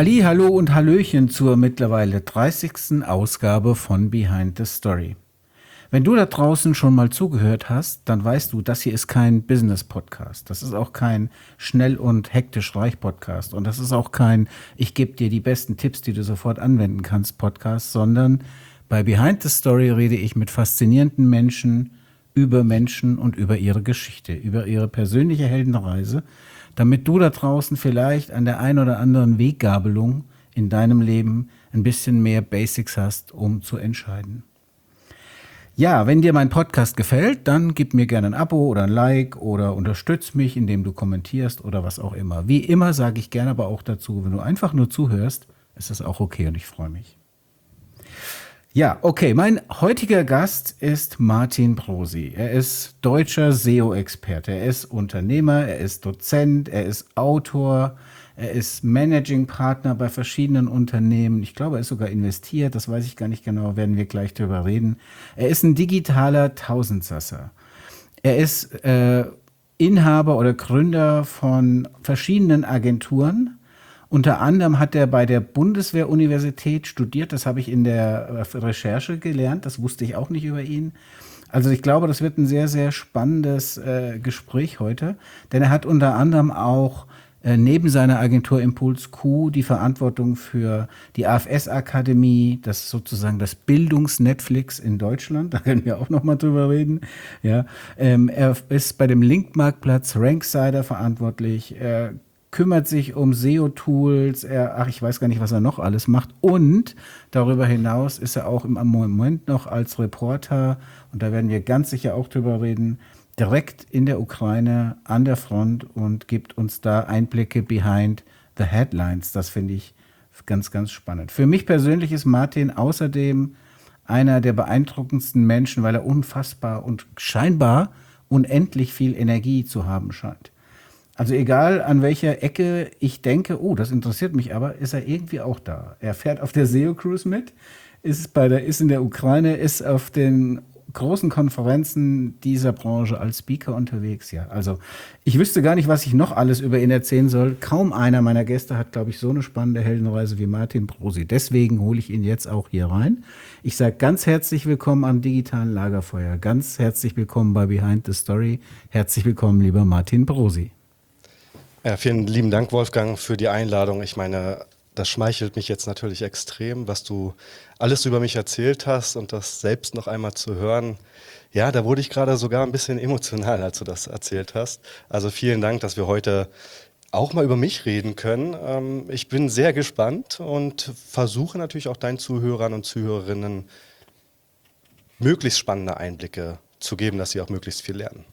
Hallo und Hallöchen zur mittlerweile 30. Ausgabe von Behind the Story. Wenn du da draußen schon mal zugehört hast, dann weißt du, das hier ist kein Business-Podcast. Das ist auch kein schnell und hektisch reich Podcast. Und das ist auch kein ich gebe dir die besten Tipps, die du sofort anwenden kannst Podcast, sondern bei Behind the Story rede ich mit faszinierenden Menschen und über ihre Geschichte, über ihre persönliche Heldenreise, damit du da draußen vielleicht an der einen oder anderen Weggabelung in deinem Leben ein bisschen mehr Basics hast, um zu entscheiden. Ja, wenn dir mein Podcast gefällt, dann gib mir gerne ein Abo oder ein Like oder unterstütz mich, indem du kommentierst oder was auch immer. Wie immer sage ich gerne aber auch dazu, wenn du einfach nur zuhörst, ist das auch okay und ich freue mich. Ja, okay, mein heutiger Gast ist Martin Brosi. Er ist deutscher SEO-Experte, er ist Unternehmer, er ist Dozent, er ist Autor, er ist Managing Partner bei verschiedenen Unternehmen. Ich glaube, er ist sogar investiert, das weiß ich gar nicht genau, werden wir gleich drüber reden. Er ist ein digitaler Tausendsasser. Er ist Inhaber oder Gründer von verschiedenen Agenturen. Unter anderem hat er bei der Bundeswehr-Universität studiert. Das habe ich in der Recherche gelernt. Das wusste ich auch nicht über ihn. Also ich glaube, das wird ein sehr, sehr spannendes Gespräch heute. Denn er hat unter anderem auch neben seiner Agentur Impuls Q die Verantwortung für die AFS-Akademie, das ist sozusagen das Bildungsnetflix in Deutschland. Da können wir auch noch mal drüber reden. Ja, er ist bei dem Link-Marktplatz Ranksider verantwortlich. Er kümmert sich um SEO-Tools, ich weiß gar nicht, was er noch alles macht. Und darüber hinaus ist er auch im Moment noch als Reporter, und da werden wir ganz sicher auch drüber reden, direkt in der Ukraine an der Front und gibt uns da Einblicke behind the headlines. Das finde ich ganz, ganz spannend. Für mich persönlich ist Martin außerdem einer der beeindruckendsten Menschen, weil er unfassbar und scheinbar unendlich viel Energie zu haben scheint. Also egal an welcher Ecke ich denke, oh, das interessiert mich aber, ist er irgendwie auch da. Er fährt auf der SEO-Cruise mit, ist in der Ukraine, ist auf den großen Konferenzen dieser Branche als Speaker unterwegs. Ja, also ich wüsste gar nicht, was ich noch alles über ihn erzählen soll. Kaum einer meiner Gäste hat, glaube ich, so eine spannende Heldenreise wie Martin Brosi. Deswegen hole ich ihn jetzt auch hier rein. Ich sage ganz herzlich willkommen am digitalen Lagerfeuer. Ganz herzlich willkommen bei Behind the Story. Herzlich willkommen, lieber Martin Brosi. Ja, vielen lieben Dank, Wolfgang, für die Einladung. Ich meine, das schmeichelt mich jetzt natürlich extrem, was du alles über mich erzählt hast und das selbst noch einmal zu hören. Ja, da wurde ich gerade sogar ein bisschen emotional, als du das erzählt hast. Also vielen Dank, dass wir heute auch mal über mich reden können. Ich bin sehr gespannt und versuche natürlich auch deinen Zuhörern und Zuhörerinnen möglichst spannende Einblicke zu geben, dass sie auch möglichst viel lernen.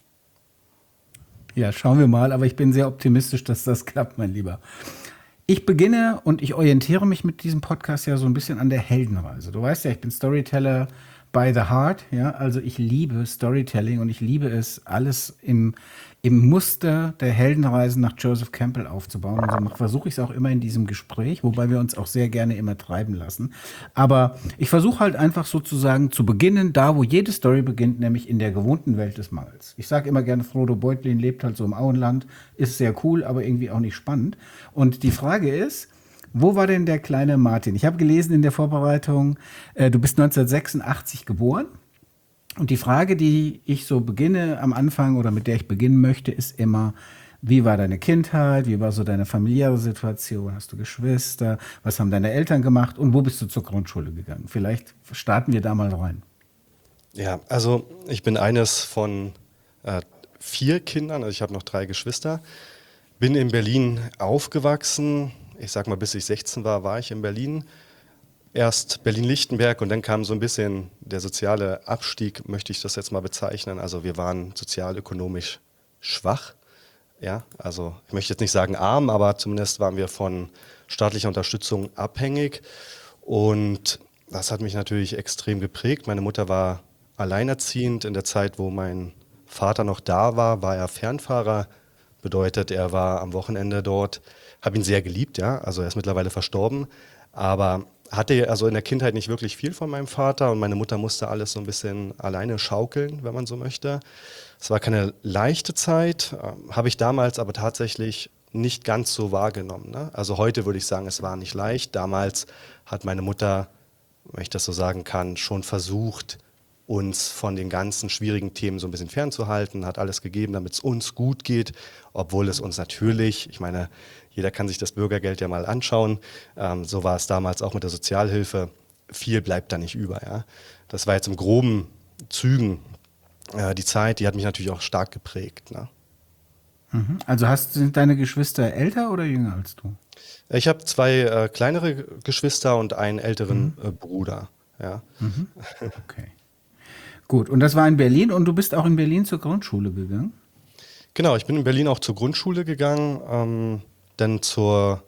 Ja, schauen wir mal, aber ich bin sehr optimistisch, dass das klappt, mein Lieber. Ich beginne und ich orientiere mich mit diesem Podcast ja so ein bisschen an der Heldenreise. Du weißt ja, ich bin Storyteller by the heart, ja, also ich liebe Storytelling und ich liebe es, alles im Muster der Heldenreisen nach Joseph Campbell aufzubauen. Und so versuche ich es auch immer in diesem Gespräch, wobei wir uns auch sehr gerne immer treiben lassen. Aber ich versuche halt einfach sozusagen zu beginnen, da wo jede Story beginnt, nämlich in der gewohnten Welt des Mangels. Ich sage immer gerne, Frodo Beutlin lebt halt so im Auenland, ist sehr cool, aber irgendwie auch nicht spannend. Und die Frage ist, wo war denn der kleine Martin? Ich habe gelesen in der Vorbereitung, du bist 1986 geboren. Und die Frage, die ich so beginne am Anfang oder mit der ich beginnen möchte, ist immer, wie war deine Kindheit? Wie war so deine familiäre Situation? Hast du Geschwister? Was haben deine Eltern gemacht? Und wo bist du zur Grundschule gegangen? Vielleicht starten wir da mal rein. Ja, also ich bin eines von 4 Kindern, also ich habe noch 3 Geschwister, bin in Berlin aufgewachsen. Ich sag mal, bis ich 16 war, war ich in Berlin. Erst Berlin-Lichtenberg und dann kam so ein bisschen der soziale Abstieg, möchte ich das jetzt mal bezeichnen. Also wir waren sozial-ökonomisch schwach. Ja, also ich möchte jetzt nicht sagen arm, aber zumindest waren wir von staatlicher Unterstützung abhängig. Und das hat mich natürlich extrem geprägt. Meine Mutter war alleinerziehend. In der Zeit, wo mein Vater noch da war, war er Fernfahrer. Bedeutet, er war am Wochenende dort, habe ihn sehr geliebt, ja, also er ist mittlerweile verstorben, aber hatte also in der Kindheit nicht wirklich viel von meinem Vater und meine Mutter musste alles so ein bisschen alleine schaukeln, wenn man so möchte. Es war keine leichte Zeit, habe ich damals aber tatsächlich nicht ganz so wahrgenommen. Ne? Also heute würde ich sagen, es war nicht leicht. Damals hat meine Mutter, wenn ich das so sagen kann, schon versucht, uns von den ganzen schwierigen Themen so ein bisschen fernzuhalten, hat alles gegeben, damit es uns gut geht, obwohl es uns natürlich, ich meine, jeder kann sich das Bürgergeld ja mal anschauen, so war es damals auch mit der Sozialhilfe, viel bleibt da nicht über. Ja? Das war jetzt im groben Zügen die Zeit, die hat mich natürlich auch stark geprägt. Ne? Also sind deine Geschwister älter oder jünger als du? Ich habe zwei kleinere Geschwister und einen älteren Bruder. Ja. Okay. Gut, und das war in Berlin und du bist auch in Berlin zur Grundschule gegangen? Genau, ich bin in Berlin auch zur Grundschule gegangen, dann zur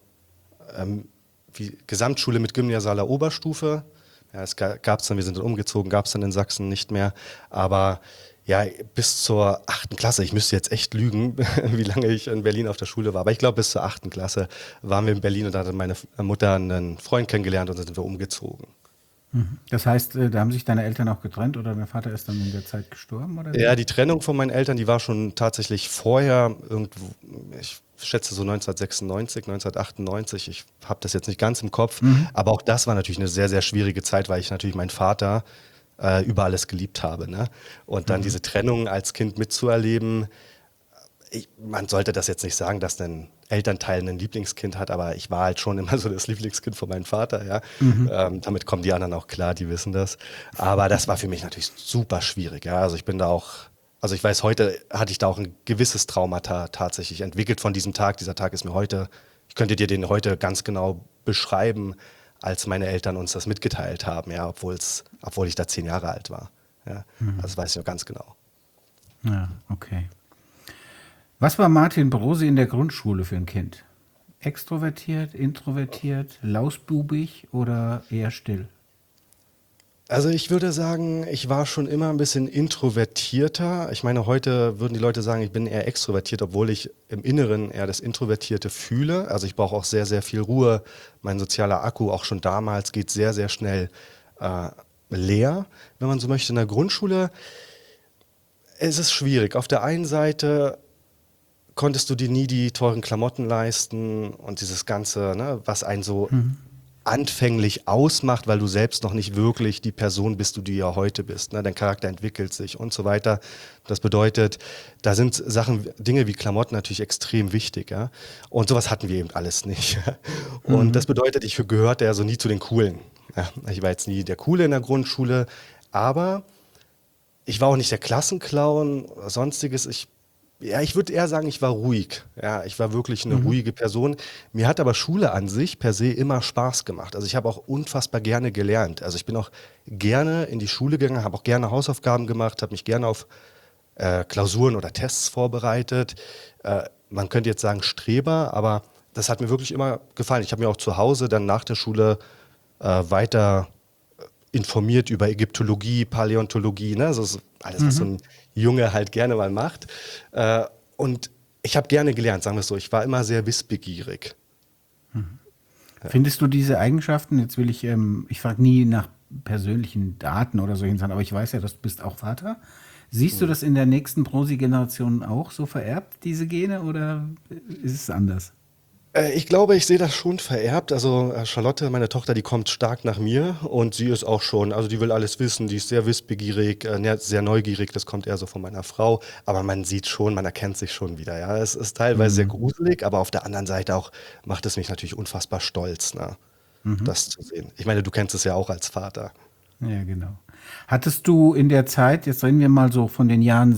Gesamtschule mit gymnasialer Oberstufe. Ja, es gab es dann, wir sind dann umgezogen, gab es dann in Sachsen nicht mehr. Aber ja, bis zur 8. Klasse, ich müsste jetzt echt lügen, wie lange ich in Berlin auf der Schule war. Aber ich glaube, bis zur 8. Klasse waren wir in Berlin und da hatte meine Mutter einen Freund kennengelernt und dann sind wir umgezogen. Das heißt, da haben sich deine Eltern auch getrennt oder dein Vater ist dann in der Zeit gestorben oder Ja, wie? die Trennung von meinen Eltern, die war schon tatsächlich vorher, irgendwo, ich schätze so 1996, 1998, ich habe das jetzt nicht ganz im Kopf, aber auch das war natürlich eine sehr, sehr schwierige Zeit, weil ich natürlich meinen Vater über alles geliebt habe. Ne? Und dann diese Trennung als Kind mitzuerleben, man sollte das jetzt nicht sagen, dass ein Elternteil ein Lieblingskind hat, aber ich war halt schon immer so das Lieblingskind von meinem Vater, ja. Damit kommen die anderen auch klar, die wissen das. Aber das war für mich natürlich super schwierig, ja. Also ich bin da auch, also ich weiß, heute hatte ich da auch ein gewisses Traumata tatsächlich entwickelt von diesem Tag. Dieser Tag ist mir heute, ich könnte dir den heute ganz genau beschreiben, als meine Eltern uns das mitgeteilt haben, ja, obwohl ich da 10 Jahre alt war. Ja. Also das weiß ich noch ganz genau. Ja, okay. Was war Martin Brosi in der Grundschule für ein Kind? Extrovertiert, introvertiert, lausbubig oder eher still? Also ich würde sagen, ich war schon immer ein bisschen introvertierter. Ich meine, heute würden die Leute sagen, ich bin eher extrovertiert, obwohl ich im Inneren eher das Introvertierte fühle. Also ich brauche auch sehr, sehr viel Ruhe. Mein sozialer Akku, auch schon damals, geht sehr, sehr schnell leer, wenn man so möchte. In der Grundschule ist es schwierig. Auf der einen Seite konntest du dir nie die teuren Klamotten leisten und dieses Ganze, ne, was einen so anfänglich ausmacht, weil du selbst noch nicht wirklich die Person bist, die du ja heute bist. Ne? Dein Charakter entwickelt sich und so weiter. Das bedeutet, da sind Dinge wie Klamotten natürlich extrem wichtig. Ja? Und sowas hatten wir eben alles nicht. Und das bedeutet, ich gehörte ja so nie zu den Coolen. Ja? Ich war jetzt nie der Coole in der Grundschule, aber ich war auch nicht der Klassenclown oder sonstiges. Ich würde eher sagen, ich war ruhig. Ja, ich war wirklich eine ruhige Person. Mir hat aber Schule an sich per se immer Spaß gemacht. Also ich habe auch unfassbar gerne gelernt. Also ich bin auch gerne in die Schule gegangen, habe auch gerne Hausaufgaben gemacht, habe mich gerne auf Klausuren oder Tests vorbereitet. Man könnte jetzt sagen Streber, aber das hat mir wirklich immer gefallen. Ich habe mir auch zu Hause dann nach der Schule weiter informiert über Ägyptologie, Paläontologie, ne? Das ist alles, was so ein Junge halt gerne mal macht. Und ich habe gerne gelernt, sagen wir es so. Ich war immer sehr wissbegierig. Findest du diese Eigenschaften, jetzt will ich frage nie nach persönlichen Daten oder solchen Sachen, aber ich weiß ja, dass du bist auch Vater. Siehst du das in der nächsten Brosi-Generation auch so vererbt, diese Gene, oder ist es anders? Ich glaube, ich sehe das schon vererbt. Also Charlotte, meine Tochter, die kommt stark nach mir und sie ist auch schon, also die will alles wissen, die ist sehr wissbegierig, sehr neugierig, das kommt eher so von meiner Frau. Aber man sieht schon, man erkennt sich schon wieder. Ja, es ist teilweise sehr gruselig, aber auf der anderen Seite auch macht es mich natürlich unfassbar stolz, ne, das zu sehen. Ich meine, du kennst es ja auch als Vater. Ja, genau. Hattest du in der Zeit, jetzt reden wir mal so von den Jahren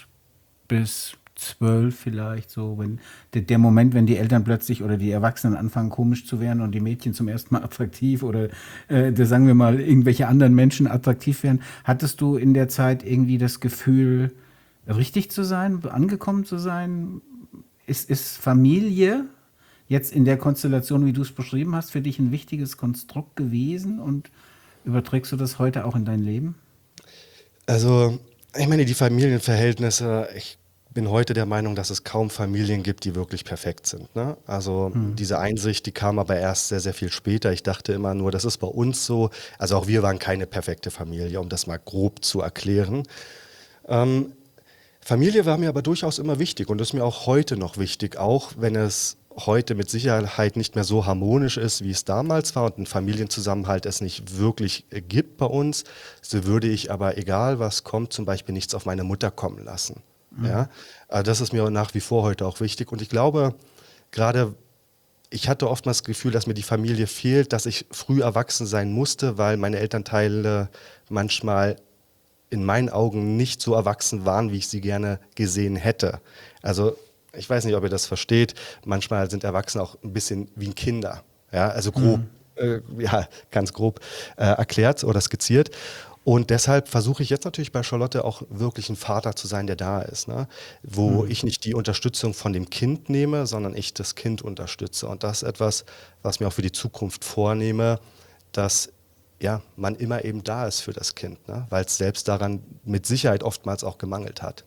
6 bis 12 vielleicht, so, wenn der Moment, wenn die Eltern plötzlich oder die Erwachsenen anfangen komisch zu werden und die Mädchen zum ersten Mal attraktiv oder da sagen wir mal irgendwelche anderen Menschen attraktiv werden, hattest du in der Zeit irgendwie das Gefühl, richtig zu sein, angekommen zu sein? Ist Familie jetzt in der Konstellation, wie du es beschrieben hast, für dich ein wichtiges Konstrukt gewesen und überträgst du das heute auch in dein Leben? Also, ich meine, die Familienverhältnisse, ich bin heute der Meinung, dass es kaum Familien gibt, die wirklich perfekt sind. Ne? Also diese Einsicht, die kam aber erst sehr, sehr viel später. Ich dachte immer nur, das ist bei uns so. Also auch wir waren keine perfekte Familie, um das mal grob zu erklären. Ähm, Familie war mir aber durchaus immer wichtig und ist mir auch heute noch wichtig, auch wenn es heute mit Sicherheit nicht mehr so harmonisch ist, wie es damals war und ein Familienzusammenhalt es nicht wirklich gibt bei uns, so würde ich aber, egal was kommt, zum Beispiel nichts auf meine Mutter kommen lassen. Ja? Das ist mir nach wie vor heute auch wichtig und ich glaube, gerade ich hatte oftmals das Gefühl, dass mir die Familie fehlt, dass ich früh erwachsen sein musste, weil meine Elternteile manchmal in meinen Augen nicht so erwachsen waren, wie ich sie gerne gesehen hätte. Also ich weiß nicht, ob ihr das versteht. Manchmal sind Erwachsene auch ein bisschen wie Kinder. Ja, also grob, ja, ganz grob erklärt oder skizziert. Und deshalb versuche ich jetzt natürlich bei Charlotte auch wirklich ein Vater zu sein, der da ist, ne? Wo ich nicht die Unterstützung von dem Kind nehme, sondern ich das Kind unterstütze. Und das ist etwas, was mir auch für die Zukunft vornehme, dass ja, man immer eben da ist für das Kind, ne? Weil es selbst daran mit Sicherheit oftmals auch gemangelt hat.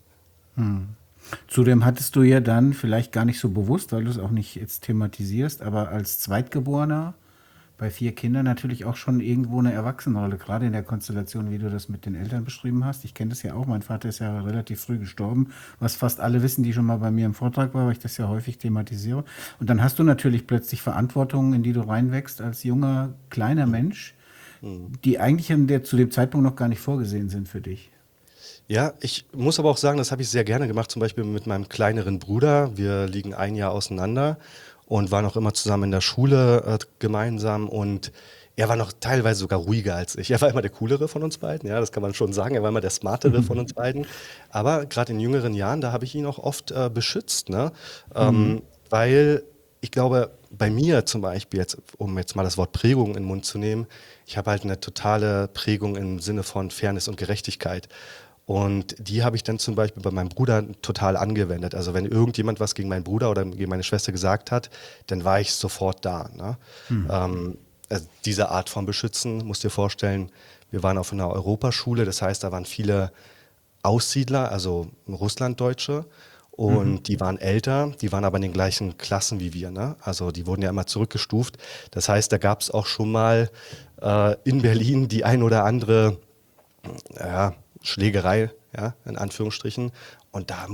Zudem hattest du ja dann vielleicht gar nicht so bewusst, weil du es auch nicht jetzt thematisierst, aber als Zweitgeborener bei 4 Kindern natürlich auch schon irgendwo eine Erwachsenenrolle, gerade in der Konstellation, wie du das mit den Eltern beschrieben hast. Ich kenne das ja auch, mein Vater ist ja relativ früh gestorben, was fast alle wissen, die schon mal bei mir im Vortrag war, weil ich das ja häufig thematisiere. Und dann hast du natürlich plötzlich Verantwortung, in die du reinwächst als junger, kleiner Mensch, die eigentlich zu dem Zeitpunkt noch gar nicht vorgesehen sind für dich. Ja, ich muss aber auch sagen, das habe ich sehr gerne gemacht, zum Beispiel mit meinem kleineren Bruder. Wir liegen ein Jahr auseinander und waren auch immer zusammen in der Schule gemeinsam und er war noch teilweise sogar ruhiger als ich. Er war immer der Coolere von uns beiden, ja, das kann man schon sagen. Er war immer der Smartere von uns beiden. Aber gerade in jüngeren Jahren, da habe ich ihn auch oft beschützt, ne? Weil ich glaube, bei mir zum Beispiel, jetzt, um jetzt mal das Wort Prägung in den Mund zu nehmen, ich habe halt eine totale Prägung im Sinne von Fairness und Gerechtigkeit. Und die habe ich dann zum Beispiel bei meinem Bruder total angewendet. Also wenn irgendjemand was gegen meinen Bruder oder gegen meine Schwester gesagt hat, dann war ich sofort da. Ne? Also diese Art von Beschützen, musst dir vorstellen, wir waren auf einer Europaschule, das heißt, da waren viele Aussiedler, also Russlanddeutsche. Und die waren älter, die waren aber in den gleichen Klassen wie wir. Ne? Also die wurden ja immer zurückgestuft. Das heißt, da gab es auch schon mal in Berlin die ein oder andere ja, Schlägerei, ja, in Anführungsstrichen. Und da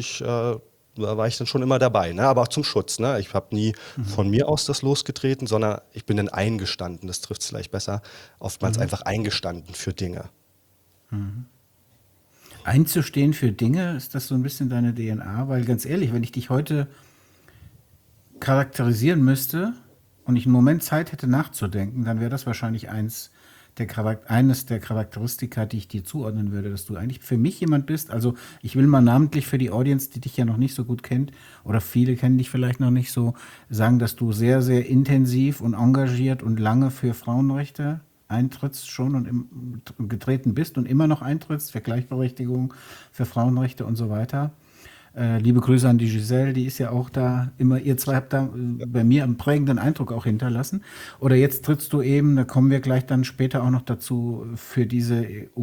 da war ich dann schon immer dabei, ne? Aber auch zum Schutz. Ne? Ich habe nie von mir aus das losgetreten, sondern ich bin dann eingestanden, das trifft es vielleicht besser, oftmals einfach eingestanden für Dinge. Einzustehen für Dinge, ist das so ein bisschen deine DNA? Weil ganz ehrlich, wenn ich dich heute charakterisieren müsste und ich einen Moment Zeit hätte nachzudenken, dann wäre das wahrscheinlich eines der Charakteristika, die ich dir zuordnen würde, dass du eigentlich für mich jemand bist. Also ich will mal namentlich für die Audience, die dich ja noch nicht so gut kennt, oder viele kennen dich vielleicht noch nicht so, sagen, dass du sehr, sehr intensiv und engagiert und lange für Frauenrechte eintrittst schon und getreten bist und immer noch eintrittst für Gleichberechtigung, für Frauenrechte und so weiter. Liebe Grüße an die Giselle, die ist ja auch da immer, ihr zwei habt da bei mir einen prägenden Eindruck auch hinterlassen. Oder jetzt trittst du eben, da kommen wir gleich dann später auch noch dazu, für diese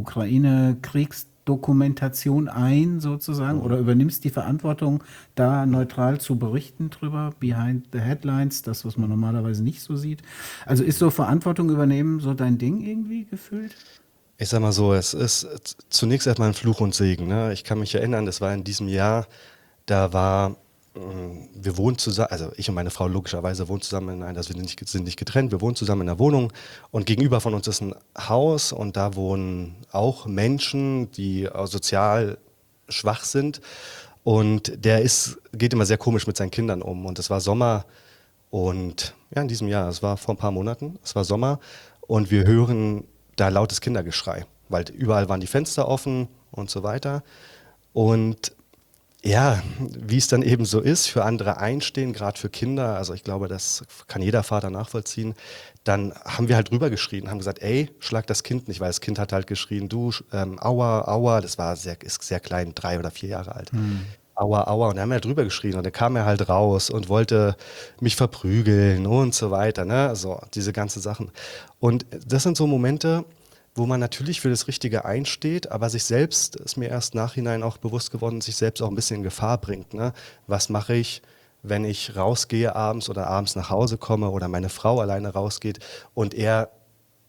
Ukraine-Kriegsdokumentation ein, sozusagen, oder übernimmst die Verantwortung, da neutral zu berichten drüber, behind the headlines, das, was man normalerweise nicht so sieht. Also ist so Verantwortung übernehmen so dein Ding irgendwie gefühlt? Ich sag mal so, es ist zunächst erstmal ein Fluch und Segen. Ne? Ich kann mich erinnern, das war in diesem Jahr, da war, wir wohnen zusammen, also ich und meine Frau logischerweise wohnen zusammen also wir sind nicht getrennt, wir wohnen zusammen in einer Wohnung und gegenüber von uns ist ein Haus und da wohnen auch Menschen, die sozial schwach sind und geht immer sehr komisch mit seinen Kindern um und es war Sommer und ja, in diesem Jahr, es war vor ein paar Monaten, es war Sommer und wir hören da lautes Kindergeschrei, weil überall waren die Fenster offen und so weiter. Und ja, wie es dann eben so ist, für andere einstehen, gerade für Kinder, also ich glaube, das kann jeder Vater nachvollziehen, dann haben wir halt drüber geschrien, haben gesagt, ey, schlag das Kind nicht, weil das Kind hat halt geschrien, du, aua, aua, ist sehr klein, 3 oder 4 Jahre alt. Aua, aua. Und dann haben wir halt drüber geschrien und dann kam er halt raus und wollte mich verprügeln und so weiter, ne? So, diese ganzen Sachen. Und das sind so Momente, wo man natürlich für das Richtige einsteht, aber sich selbst, ist mir erst nachhinein auch bewusst geworden, sich selbst auch ein bisschen in Gefahr bringt, ne? Was mache ich, wenn ich rausgehe abends oder abends nach Hause komme oder meine Frau alleine rausgeht und er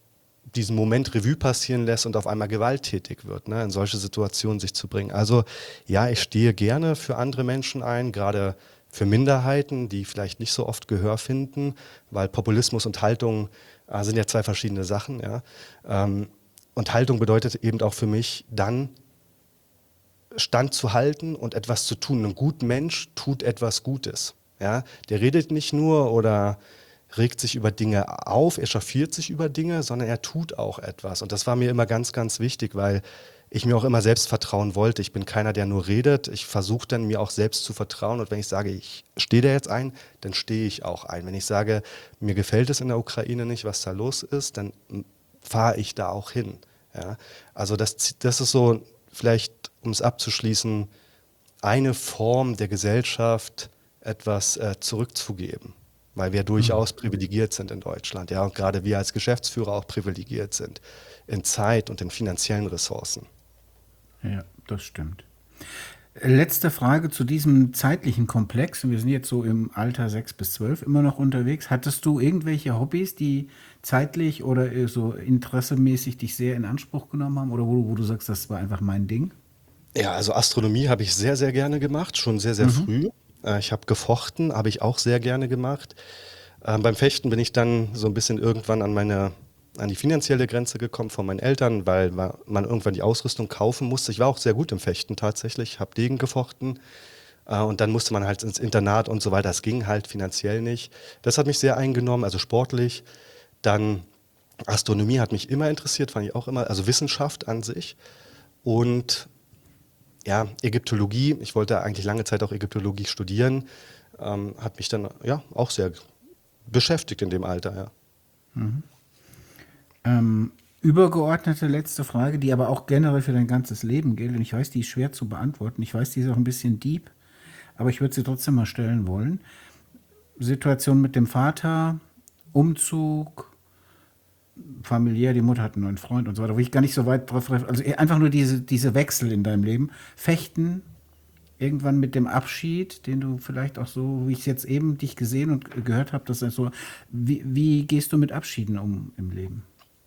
diesen Moment Revue passieren lässt und auf einmal gewalttätig wird, ne, in solche Situationen sich zu bringen. Also ja, ich stehe gerne für andere Menschen ein, gerade für Minderheiten, die vielleicht nicht so oft Gehör finden, weil Populismus und Haltung sind ja zwei verschiedene Sachen. Ja. Und Haltung bedeutet eben auch für mich dann Stand zu halten und etwas zu tun. Ein guter Mensch tut etwas Gutes. Ja? Der redet nicht nur oder regt sich über Dinge auf, echauffiert sich über Dinge, sondern er tut auch etwas. Und das war mir immer ganz, ganz wichtig, weil ich mir auch immer selbst vertrauen wollte. Ich bin keiner, der nur redet. Ich versuche dann, mir auch selbst zu vertrauen. Und wenn ich sage, ich stehe da jetzt ein, dann stehe ich auch ein. Wenn ich sage, mir gefällt es in der Ukraine nicht, was da los ist, dann fahre ich da auch hin. Ja? Also das ist so, vielleicht um es abzuschließen, eine Form der Gesellschaft etwas zurückzugeben, weil wir durchaus privilegiert sind in Deutschland, ja, und gerade wir als Geschäftsführer auch privilegiert sind in Zeit und in finanziellen Ressourcen. Ja, das stimmt. Letzte Frage zu diesem zeitlichen Komplex. Wir sind jetzt so im Alter 6 bis 12 immer noch unterwegs. Hattest du irgendwelche Hobbys, die zeitlich oder so interessemäßig dich sehr in Anspruch genommen haben oder wo du sagst, das war einfach mein Ding? Ja, also Astronomie habe ich sehr, sehr gerne gemacht, schon sehr, sehr Mhm. früh. Ich habe gefochten, habe ich auch sehr gerne gemacht. Beim Fechten bin ich dann so ein bisschen irgendwann an die finanzielle Grenze gekommen von meinen Eltern, weil man irgendwann die Ausrüstung kaufen musste. Ich war auch sehr gut im Fechten tatsächlich, habe Degen gefochten. Und dann musste man halt ins Internat und so weiter. Das ging halt finanziell nicht. Das hat mich sehr eingenommen, also sportlich. Dann Astronomie hat mich immer interessiert, fand ich auch immer, also Wissenschaft an sich. Und ja, Ägyptologie, ich wollte eigentlich lange Zeit auch Ägyptologie studieren, hat mich dann ja auch sehr beschäftigt in dem Alter, ja. Übergeordnete letzte Frage, die aber auch generell für dein ganzes Leben gilt. Und ich weiß, die ist schwer zu beantworten. Ich weiß, die ist auch ein bisschen deep, aber ich würde sie trotzdem mal stellen wollen. Situation mit dem Vater, Umzug, familiär, die Mutter hat einen neuen Freund und so weiter, wo ich gar nicht so weit drauf, also einfach nur diese Wechsel in deinem Leben. Fechten, irgendwann mit dem Abschied, den du vielleicht auch so, wie ich jetzt eben dich gesehen und gehört habe, dass das so, wie gehst du mit Abschieden um im Leben?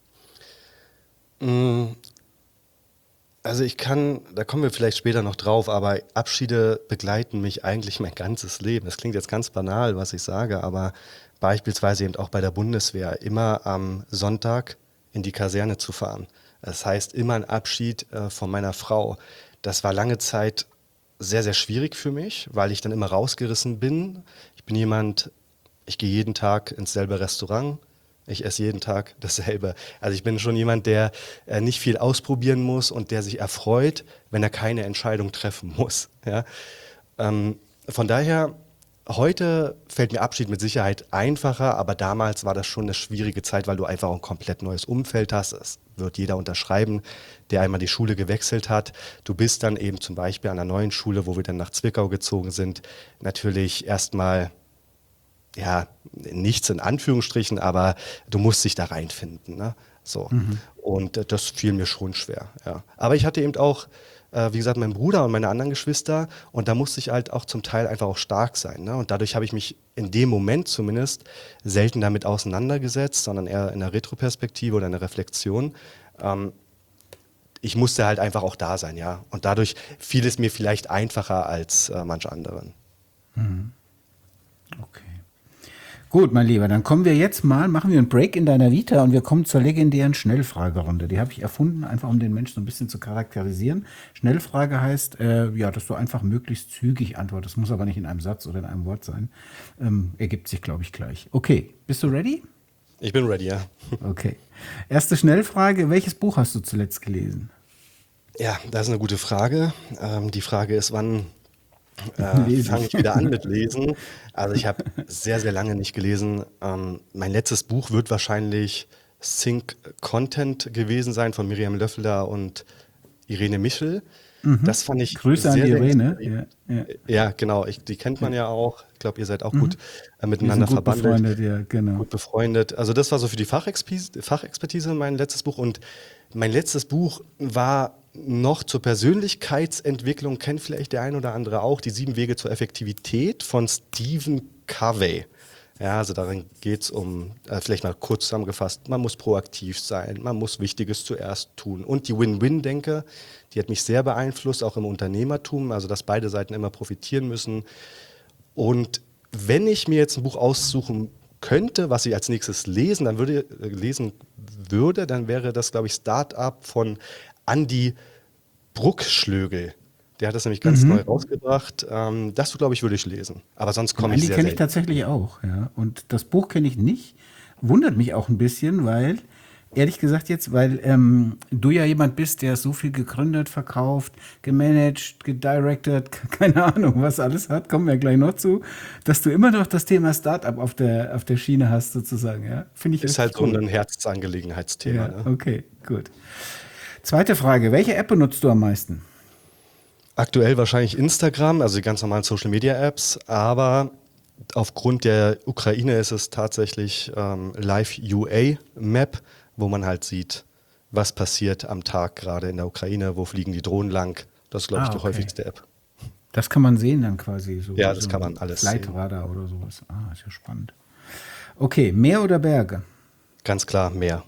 Mm, Also da kommen wir vielleicht später noch drauf, aber Abschiede begleiten mich eigentlich mein ganzes Leben. Das klingt jetzt ganz banal, was ich sage, aber beispielsweise eben auch bei der Bundeswehr, immer am Sonntag in die Kaserne zu fahren. Das heißt, immer ein Abschied von meiner Frau. Das war lange Zeit sehr, sehr schwierig für mich, weil ich dann immer rausgerissen bin. Ich bin jemand, ich gehe jeden Tag ins selbe Restaurant. Ich esse jeden Tag dasselbe. Also ich bin schon jemand, der nicht viel ausprobieren muss und der sich erfreut, wenn er keine Entscheidung treffen muss. Ja? Von daher, heute fällt mir Abschied mit Sicherheit einfacher, aber damals war das schon eine schwierige Zeit, weil du einfach ein komplett neues Umfeld hast. Es wird jeder unterschreiben, der einmal die Schule gewechselt hat. Du bist dann eben zum Beispiel an einer neuen Schule, wo wir dann nach Zwickau gezogen sind, natürlich erstmal ja, nichts in Anführungsstrichen, aber du musst dich da reinfinden. Ne? So. Und das fiel mir schon schwer. Ja. Aber ich hatte eben auch, wie gesagt, meinen Bruder und meine anderen Geschwister und da musste ich halt auch zum Teil einfach auch stark sein. Ne? Und dadurch habe ich mich in dem Moment zumindest selten damit auseinandergesetzt, sondern eher in der Retroperspektive oder in der Reflexion. Ähm, Ich musste halt einfach auch da sein, ja. Und dadurch fiel es mir vielleicht einfacher als manch anderen. Okay. Gut, mein Lieber, dann kommen wir jetzt mal, machen wir einen Break in deiner Vita und wir kommen zur legendären Schnellfragerunde. Die habe ich erfunden, einfach um den Menschen so ein bisschen zu charakterisieren. Schnellfrage heißt, ja, dass du einfach möglichst zügig antwortest. Muss aber nicht in einem Satz oder in einem Wort sein. Ergibt sich, glaube ich, gleich. Okay, bist du ready? Ich bin ready, ja. Okay. Erste Schnellfrage, welches Buch hast du zuletzt gelesen? Ja, das ist eine gute Frage. Die Frage ist, wann Lese fange ich. ich wieder an mit Lesen? Also ich habe sehr, sehr lange nicht gelesen. Mein letztes Buch wird wahrscheinlich Think Content gewesen sein von Miriam Löffler und Irene Michel. Das fand ich Grüße an sehr, die sehr Irene. inspirierend. Ja, ja. Ja, genau. Die kennt man ja auch. Ich glaube, ihr seid auch gut Wir sind miteinander gut verbandelt, befreundet, ja, genau. gut befreundet. Also das war so für die Fachexpertise mein letztes Buch. Und mein letztes Buch war noch zur Persönlichkeitsentwicklung, kennt vielleicht der ein oder andere auch, die 7 Wege zur Effektivität von Stephen Covey. Ja, also darin geht es um, vielleicht mal kurz zusammengefasst, man muss proaktiv sein, man muss Wichtiges zuerst tun. Und die Win-Win-Denke, die hat mich sehr beeinflusst, auch im Unternehmertum, also dass beide Seiten immer profitieren müssen. Und wenn ich mir jetzt ein Buch aussuchen könnte, was ich als nächstes lesen würde, dann wäre das, glaube ich, Start-up von Andy Bruckschlögel. Der hat das nämlich ganz neu rausgebracht. Das, glaube ich, würde ich lesen. Aber sonst komme ich Andi sehr kenne ich selten. tatsächlich auch, ja. Und das Buch kenne ich nicht. Wundert mich auch ein bisschen, weil, ehrlich gesagt jetzt, weil du ja jemand bist, der so viel gegründet, verkauft, gemanagt, gedirected, keine Ahnung, was alles hat, kommen wir gleich noch zu, dass du immer noch das Thema Startup auf der Schiene hast, sozusagen, ja. Finde ich Ist halt richtig so cool. ein Herzensangelegenheitsthema. Ja, Ne? okay, gut. Zweite Frage, welche App benutzt du am meisten? Aktuell wahrscheinlich Instagram, also die ganz normalen Social-Media-Apps, aber aufgrund der Ukraine ist es tatsächlich Live UA Map, wo man halt sieht, was passiert am Tag gerade in der Ukraine, wo fliegen die Drohnen lang. Das ist, glaube ich, die Okay. häufigste App. Das kann man sehen dann quasi, so, Ja, so das kann ein man alles Flight sehen. Radar oder sowas. Ah, ist ja spannend. Okay, Meer oder Berge? Ganz klar mehr.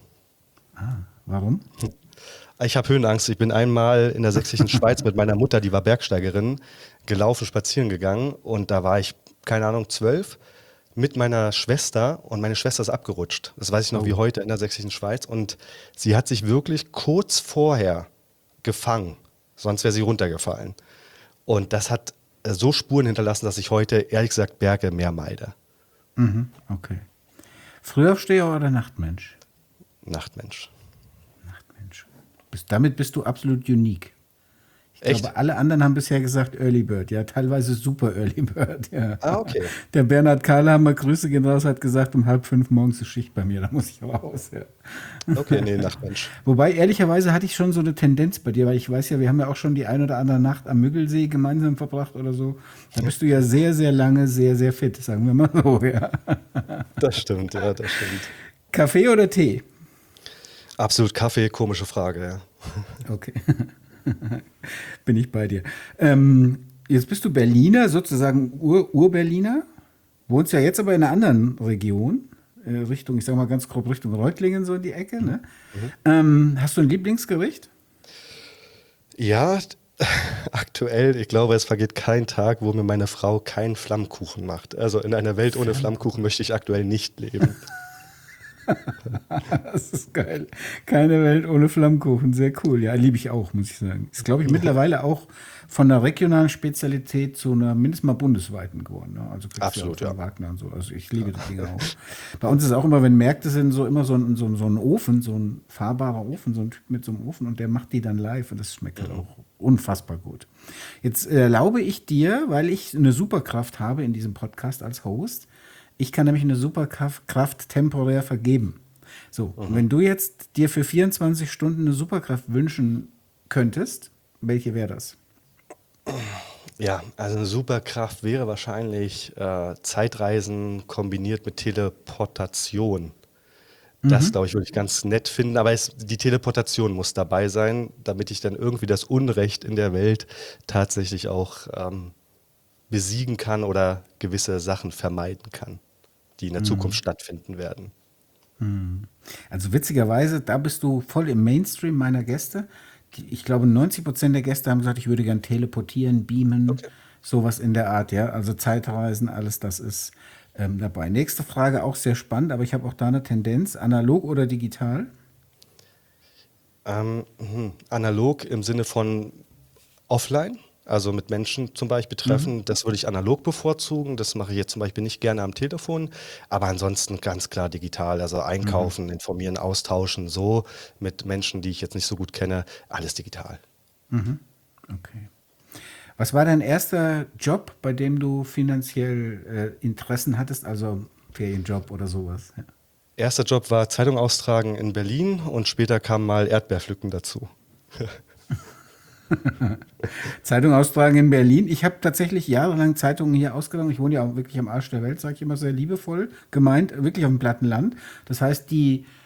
Warum? Ich habe Höhenangst. Ich bin einmal in der sächsischen Schweiz mit meiner Mutter, die war Bergsteigerin, gelaufen, spazieren gegangen und da war ich, keine Ahnung, 12 mit meiner Schwester und meine Schwester ist abgerutscht. Das weiß ich noch wie heute in der sächsischen Schweiz und sie hat sich wirklich kurz vorher gefangen, sonst wäre sie runtergefallen. Und das hat so Spuren hinterlassen, dass ich heute, ehrlich gesagt, Berge mehr meide. Okay. Frühaufsteher oder Nachtmensch? Nachtmensch. Nachtmensch. Damit bist du absolut unique. Ich Echt? glaube, alle anderen haben bisher gesagt Early Bird, ja, teilweise super Early Bird, ja. Ah, okay. Der Bernhard Kahlhammer, Grüße gehen raus, hat gesagt, um 4:30 morgens ist Schicht bei mir, da muss ich raus, ja. Okay, nee, Nachtmensch. Wobei, ehrlicherweise hatte ich schon so eine Tendenz bei dir, weil ich weiß ja, wir haben ja auch schon die ein oder andere Nacht am Müggelsee gemeinsam verbracht oder so. Da bist du ja sehr, sehr lange sehr, sehr fit, sagen wir mal so, ja. Das stimmt, ja, das stimmt. Kaffee oder Tee? Absolut Kaffee, komische Frage, ja. Okay. Bin ich bei dir. Jetzt bist du Berliner, sozusagen Ur-Berliner. Wohnst ja jetzt aber in einer anderen Region. Richtung, ich sag mal ganz grob Richtung Reutlingen, so in die Ecke. Ne? Hast du ein Lieblingsgericht? Ja, aktuell, ich glaube, es vergeht kein Tag, wo mir meine Frau keinen Flammkuchen macht. Also in einer Welt ohne Flammkuchen möchte ich aktuell nicht leben. Das ist geil. Keine Welt ohne Flammkuchen. Sehr cool. Ja, liebe ich auch, muss ich sagen. Ist, glaube ich, mittlerweile auch von einer regionalen Spezialität zu einer mindestens mal bundesweiten geworden. Ne? Also kriegst Absolut, du ja auch ja. von Wagner und so. Also ich liebe das Ding auch. Bei uns ist auch immer, wenn Märkte sind, so immer so ein Ofen, so ein fahrbarer Ofen, so ein Typ mit so einem Ofen und der macht die dann live und das schmeckt halt auch unfassbar gut. Jetzt erlaube ich dir, weil ich eine Superkraft habe in diesem Podcast als Host, ich kann nämlich eine Superkraft temporär vergeben. So, und wenn du jetzt dir für 24 Stunden eine Superkraft wünschen könntest, welche wäre das? Ja, also eine Superkraft wäre wahrscheinlich Zeitreisen kombiniert mit Teleportation. Das, glaube ich, würde ich ganz nett finden, aber die Teleportation muss dabei sein, damit ich dann irgendwie das Unrecht in der Welt tatsächlich auch besiegen kann oder gewisse Sachen vermeiden kann, die in der Zukunft stattfinden werden. Also witzigerweise, da bist du voll im Mainstream meiner Gäste. Ich glaube, 90% der Gäste haben gesagt, ich würde gern teleportieren, beamen, sowas in der Art, ja. Also Zeitreisen, alles das ist dabei. Nächste Frage, auch sehr spannend, aber ich habe auch da eine Tendenz. Analog oder digital? Analog im Sinne von offline, also mit Menschen zum Beispiel treffen, das würde ich analog bevorzugen. Das mache ich jetzt zum Beispiel nicht gerne am Telefon, aber ansonsten ganz klar digital, also einkaufen, informieren, austauschen, so mit Menschen, die ich jetzt nicht so gut kenne, alles digital. Okay. Was war dein erster Job, bei dem du finanziell Interessen hattest, also Ferienjob oder sowas? Ja. Erster Job war Zeitung austragen in Berlin und später kam mal Erdbeerpflücken dazu. Zeitung austragen in Berlin. Ich habe tatsächlich jahrelang Zeitungen hier ausgetragen. Ich wohne ja auch wirklich am Arsch der Welt, sage ich immer sehr liebevoll gemeint, wirklich auf dem platten Land. Das heißt, die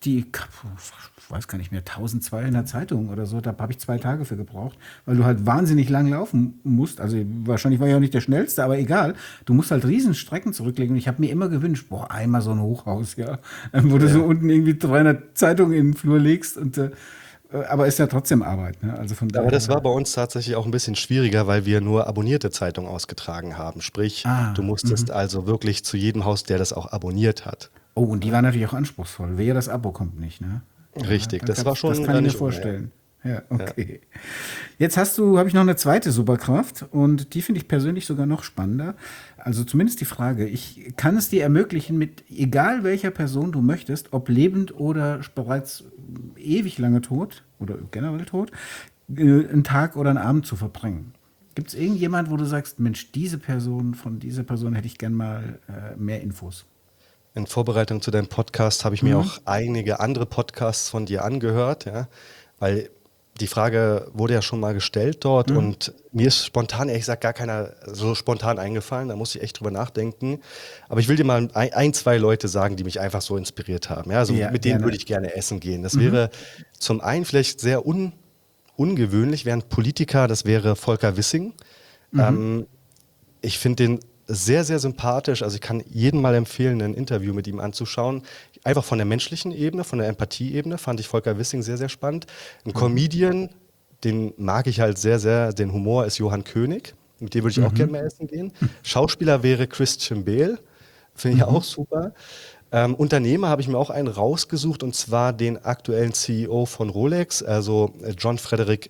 ich weiß gar nicht mehr, 1200 Zeitungen oder so, da habe ich 2 Tage für gebraucht, weil du halt wahnsinnig lang laufen musst. Also wahrscheinlich war ich auch nicht der Schnellste, aber egal. Du musst halt riesen Strecken zurücklegen und ich habe mir immer gewünscht, boah, einmal so ein Hochhaus, ja, wo du so unten irgendwie 300 Zeitungen in den Flur legst aber ist ja trotzdem Arbeit, ne? Also von Aber das war daher. bei uns tatsächlich auch ein bisschen schwieriger, weil wir nur abonnierte Zeitungen ausgetragen haben. Sprich, du musstest also wirklich zu jedem Haus, der das auch abonniert hat. Oh, und die war natürlich auch anspruchsvoll. Wehe, das Abo kommt nicht, ne? Ja, Richtig, das war das schon kann ich mir nicht ohne. Ja. vorstellen. Ja, Ja. okay. Jetzt habe ich noch eine zweite Superkraft und die finde ich persönlich sogar noch spannender. Also zumindest die Frage, ich kann es dir ermöglichen, mit egal welcher Person du möchtest, ob lebend oder bereits ewig lange tot oder generell tot, einen Tag oder einen Abend zu verbringen. Gibt es irgendjemand, wo du sagst, Mensch, von dieser Person hätte ich gern mal mehr Infos? In Vorbereitung zu deinem Podcast habe ich mir auch einige andere Podcasts von dir angehört, ja, weil die Frage wurde ja schon mal gestellt dort und mir ist spontan, ehrlich gesagt, gar keiner so spontan eingefallen, da muss ich echt drüber nachdenken. Aber ich will dir mal zwei Leute sagen, die mich einfach so inspiriert haben. Ja, also Ja, mit denen würde gerne. ich gerne essen gehen. Das wäre zum einen vielleicht sehr ungewöhnlich, wäre ein Politiker, das wäre Volker Wissing. Ähm, Ich finde den sehr, sehr sympathisch. Also ich kann jedem mal empfehlen, ein Interview mit ihm anzuschauen. Einfach von der menschlichen Ebene, von der Empathieebene fand ich Volker Wissing sehr, sehr spannend. Ein Comedian, den mag ich halt sehr, sehr. Den Humor ist Johann König. Mit dem würde ich auch gerne mal essen gehen. Schauspieler wäre Christian Bale. Finde ich auch super. Unternehmer habe ich mir auch einen rausgesucht und zwar den aktuellen CEO von Rolex, also John Frederick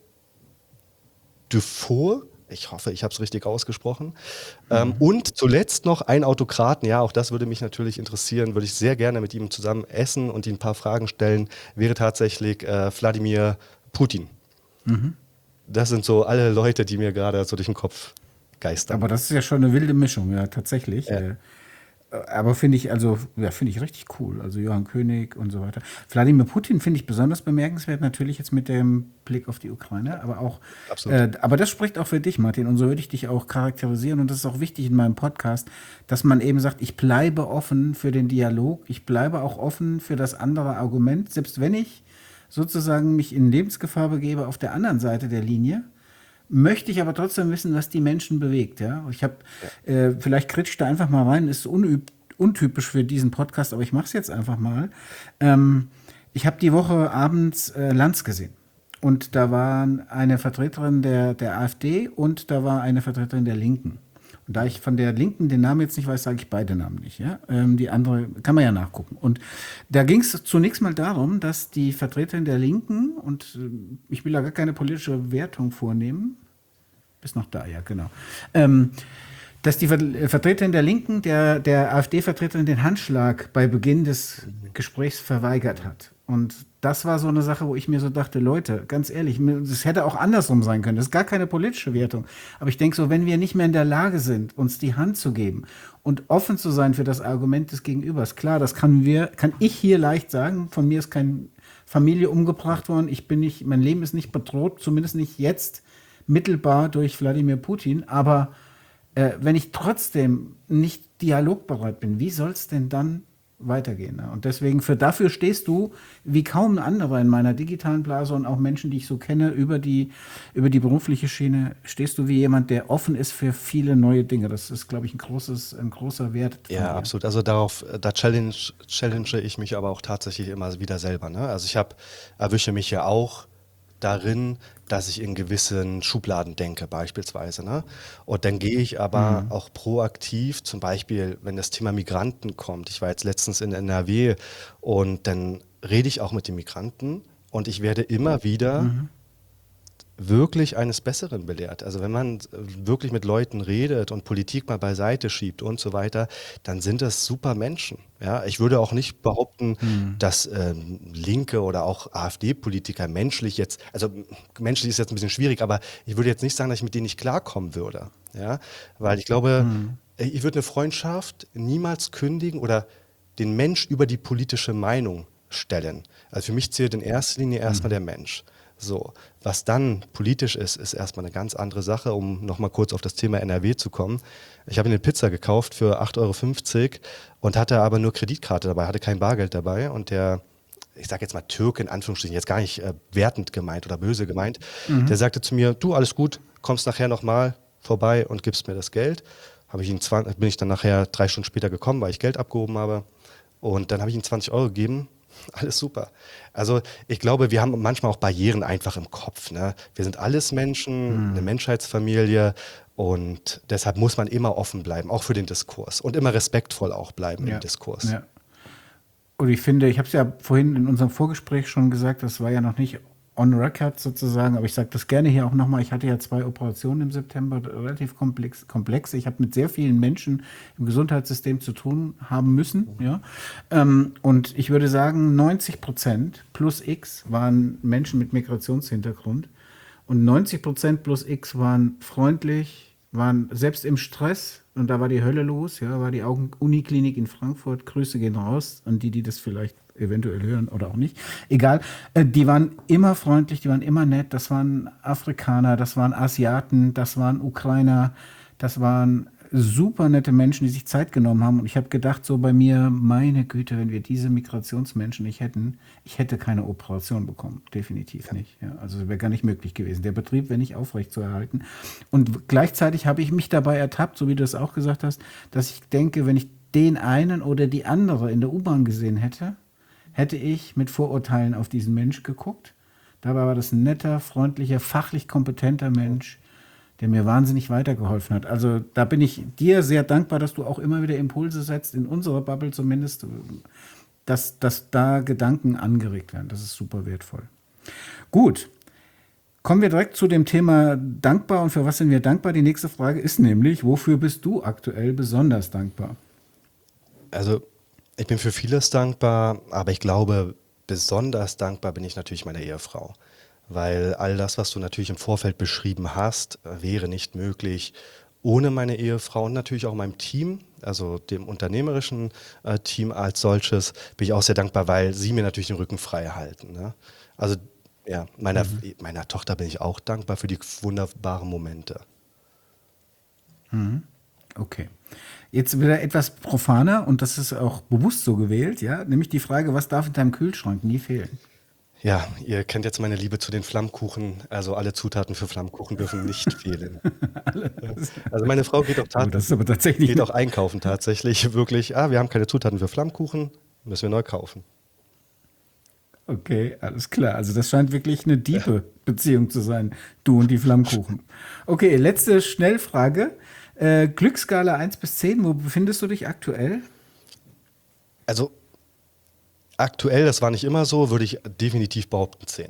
Dufour. Ich hoffe, ich habe es richtig ausgesprochen. Und zuletzt noch ein Autokraten, ja, auch das würde mich natürlich interessieren, würde ich sehr gerne mit ihm zusammen essen und ihm ein paar Fragen stellen, wäre tatsächlich Wladimir Putin. Das sind so alle Leute, die mir gerade so durch den Kopf geistern. Aber das ist ja schon eine wilde Mischung, ja, tatsächlich. Ja, Aber finde ich richtig cool. Also Johann König und so weiter. Wladimir Putin finde ich besonders bemerkenswert, natürlich jetzt mit dem Blick auf die Ukraine, absolut. aber das spricht auch für dich, Martin, und so würde ich dich auch charakterisieren. Und das ist auch wichtig in meinem Podcast, dass man eben sagt, ich bleibe offen für den Dialog, ich bleibe auch offen für das andere Argument, selbst wenn ich sozusagen mich in Lebensgefahr begebe auf der anderen Seite der Linie möchte ich aber trotzdem wissen, was die Menschen bewegt. Ja? Ich habe, vielleicht kritscht da einfach mal rein, ist untypisch für diesen Podcast, aber ich mache es jetzt einfach mal. Ich habe die Woche abends Lanz gesehen. Und da war eine Vertreterin der AfD und da war eine Vertreterin der Linken. Und da ich von der Linken den Namen jetzt nicht weiß, sage ich beide Namen nicht. Ja? Die andere kann man ja nachgucken. Und da ging es zunächst mal darum, dass die Vertreterin der Linken, und ich will da gar keine politische Wertung vornehmen, bist noch da, ja, genau. Dass die Vertreterin der Linken der AfD-Vertreterin den Handschlag bei Beginn des Gesprächs verweigert hat. Und das war so eine Sache, wo ich mir so dachte, Leute, ganz ehrlich, es hätte auch andersrum sein können. Das ist gar keine politische Wertung. Aber ich denke so, wenn wir nicht mehr in der Lage sind, uns die Hand zu geben und offen zu sein für das Argument des Gegenübers, klar, das kann ich hier leicht sagen. Von mir ist keine Familie umgebracht worden. Mein Leben ist nicht bedroht, zumindest nicht jetzt mittelbar durch Wladimir Putin. Aber wenn ich trotzdem nicht dialogbereit bin, wie soll es denn dann weitergehen? Ne? Und deswegen, dafür stehst du wie kaum ein anderer in meiner digitalen Blase und auch Menschen, die ich so kenne, über die berufliche Schiene, stehst du wie jemand, der offen ist für viele neue Dinge. Das ist, glaube ich, ein großer Wert von Ja, dir. absolut. Also da challenge ich mich aber auch tatsächlich immer wieder selber. Ne? Also erwische mich ja auch darin, dass ich in gewissen Schubladen denke, beispielsweise. Ne? Und dann gehe ich aber auch proaktiv, zum Beispiel, wenn das Thema Migranten kommt. Ich war jetzt letztens in NRW und dann rede ich auch mit den Migranten und ich werde immer wieder wirklich eines Besseren belehrt. Also wenn man wirklich mit Leuten redet und Politik mal beiseite schiebt und so weiter, dann sind das super Menschen. Ja, ich würde auch nicht behaupten, dass Linke oder auch AfD-Politiker menschlich ist jetzt ein bisschen schwierig, aber ich würde jetzt nicht sagen, dass ich mit denen nicht klarkommen würde. Ja, weil ich glaube, ich würde eine Freundschaft niemals kündigen oder den Mensch über die politische Meinung stellen. Also für mich zählt in erster Linie erstmal der Mensch. So, was dann politisch ist erstmal eine ganz andere Sache, um nochmal kurz auf das Thema NRW zu kommen. Ich habe eine Pizza gekauft für 8,50 € und hatte aber nur Kreditkarte dabei, hatte kein Bargeld dabei und der ich sage jetzt mal Türke in Anführungsstrichen, jetzt gar nicht wertend gemeint oder böse gemeint, der sagte zu mir, du, alles gut, kommst nachher nochmal vorbei und gibst mir das Geld. Bin ich dann nachher 3 Stunden später gekommen, weil ich Geld abgehoben habe. Und dann habe ich ihm 20 Euro gegeben. Alles super. Also ich glaube, wir haben manchmal auch Barrieren einfach im Kopf. Ne? Wir sind alles Menschen, eine Menschheitsfamilie und deshalb muss man immer offen bleiben, auch für den Diskurs und immer respektvoll auch bleiben im Ja, Diskurs. ja. Und ich finde, ich habe es ja vorhin in unserem Vorgespräch schon gesagt, das war ja noch nicht on record sozusagen, aber ich sage das gerne hier auch nochmal. Ich hatte ja 2 Operationen im September, relativ komplex. Ich habe mit sehr vielen Menschen im Gesundheitssystem zu tun haben müssen. Ja? Und ich würde sagen, 90% plus X waren Menschen mit Migrationshintergrund und 90% plus X waren freundlich, waren selbst im Stress, und da war die Hölle los, ja, war die Uniklinik in Frankfurt. Grüße gehen raus an die, die das vielleicht eventuell hören oder auch nicht. Egal. Die waren immer freundlich, die waren immer nett. Das waren Afrikaner, das waren Asiaten, das waren Ukrainer, das waren super nette Menschen, die sich Zeit genommen haben. Und ich habe gedacht, so bei mir, meine Güte, wenn wir diese Migrationsmenschen nicht hätten, ich hätte keine Operation bekommen. Definitiv nicht. Ja, also wäre gar nicht möglich gewesen. Der Betrieb wäre nicht aufrechtzuerhalten. Und gleichzeitig habe ich mich dabei ertappt, so wie du es auch gesagt hast, dass ich denke, wenn ich den einen oder die andere in der U-Bahn gesehen hätte, hätte ich mit Vorurteilen auf diesen Mensch geguckt. Dabei war das ein netter, freundlicher, fachlich kompetenter Mensch, der mir wahnsinnig weitergeholfen hat. Also da bin ich dir sehr dankbar, dass du auch immer wieder Impulse setzt, in unserer Bubble zumindest, dass da Gedanken angeregt werden. Das ist super wertvoll. Gut, kommen wir direkt zu dem Thema dankbar und für was sind wir dankbar. Die nächste Frage ist nämlich, wofür bist du aktuell besonders dankbar? Also ich bin für vieles dankbar, aber ich glaube, besonders dankbar bin ich natürlich meiner Ehefrau. Weil all das, was du natürlich im Vorfeld beschrieben hast, wäre nicht möglich ohne meine Ehefrau und natürlich auch meinem Team, also dem unternehmerischen Team als solches, bin ich auch sehr dankbar, weil sie mir natürlich den Rücken frei halten. Ne? Also ja, meiner Tochter bin ich auch dankbar für die wunderbaren Momente. Okay. Jetzt wieder etwas profaner und das ist auch bewusst so gewählt, ja, nämlich die Frage, was darf in deinem Kühlschrank nie fehlen? Ja, ihr kennt jetzt meine Liebe zu den Flammkuchen. Also alle Zutaten für Flammkuchen dürfen nicht fehlen. Also meine Frau Oh, das ist aber tatsächlich geht auch einkaufen tatsächlich. Wirklich, wir haben keine Zutaten für Flammkuchen, müssen wir neu kaufen. okay, alles klar. Also das scheint wirklich eine tiefe Beziehung zu sein, du und die Flammkuchen. Okay, letzte Schnellfrage. Glücksskala 1 bis 10, wo befindest du dich aktuell? Also aktuell, das war nicht immer so, würde ich definitiv behaupten 10.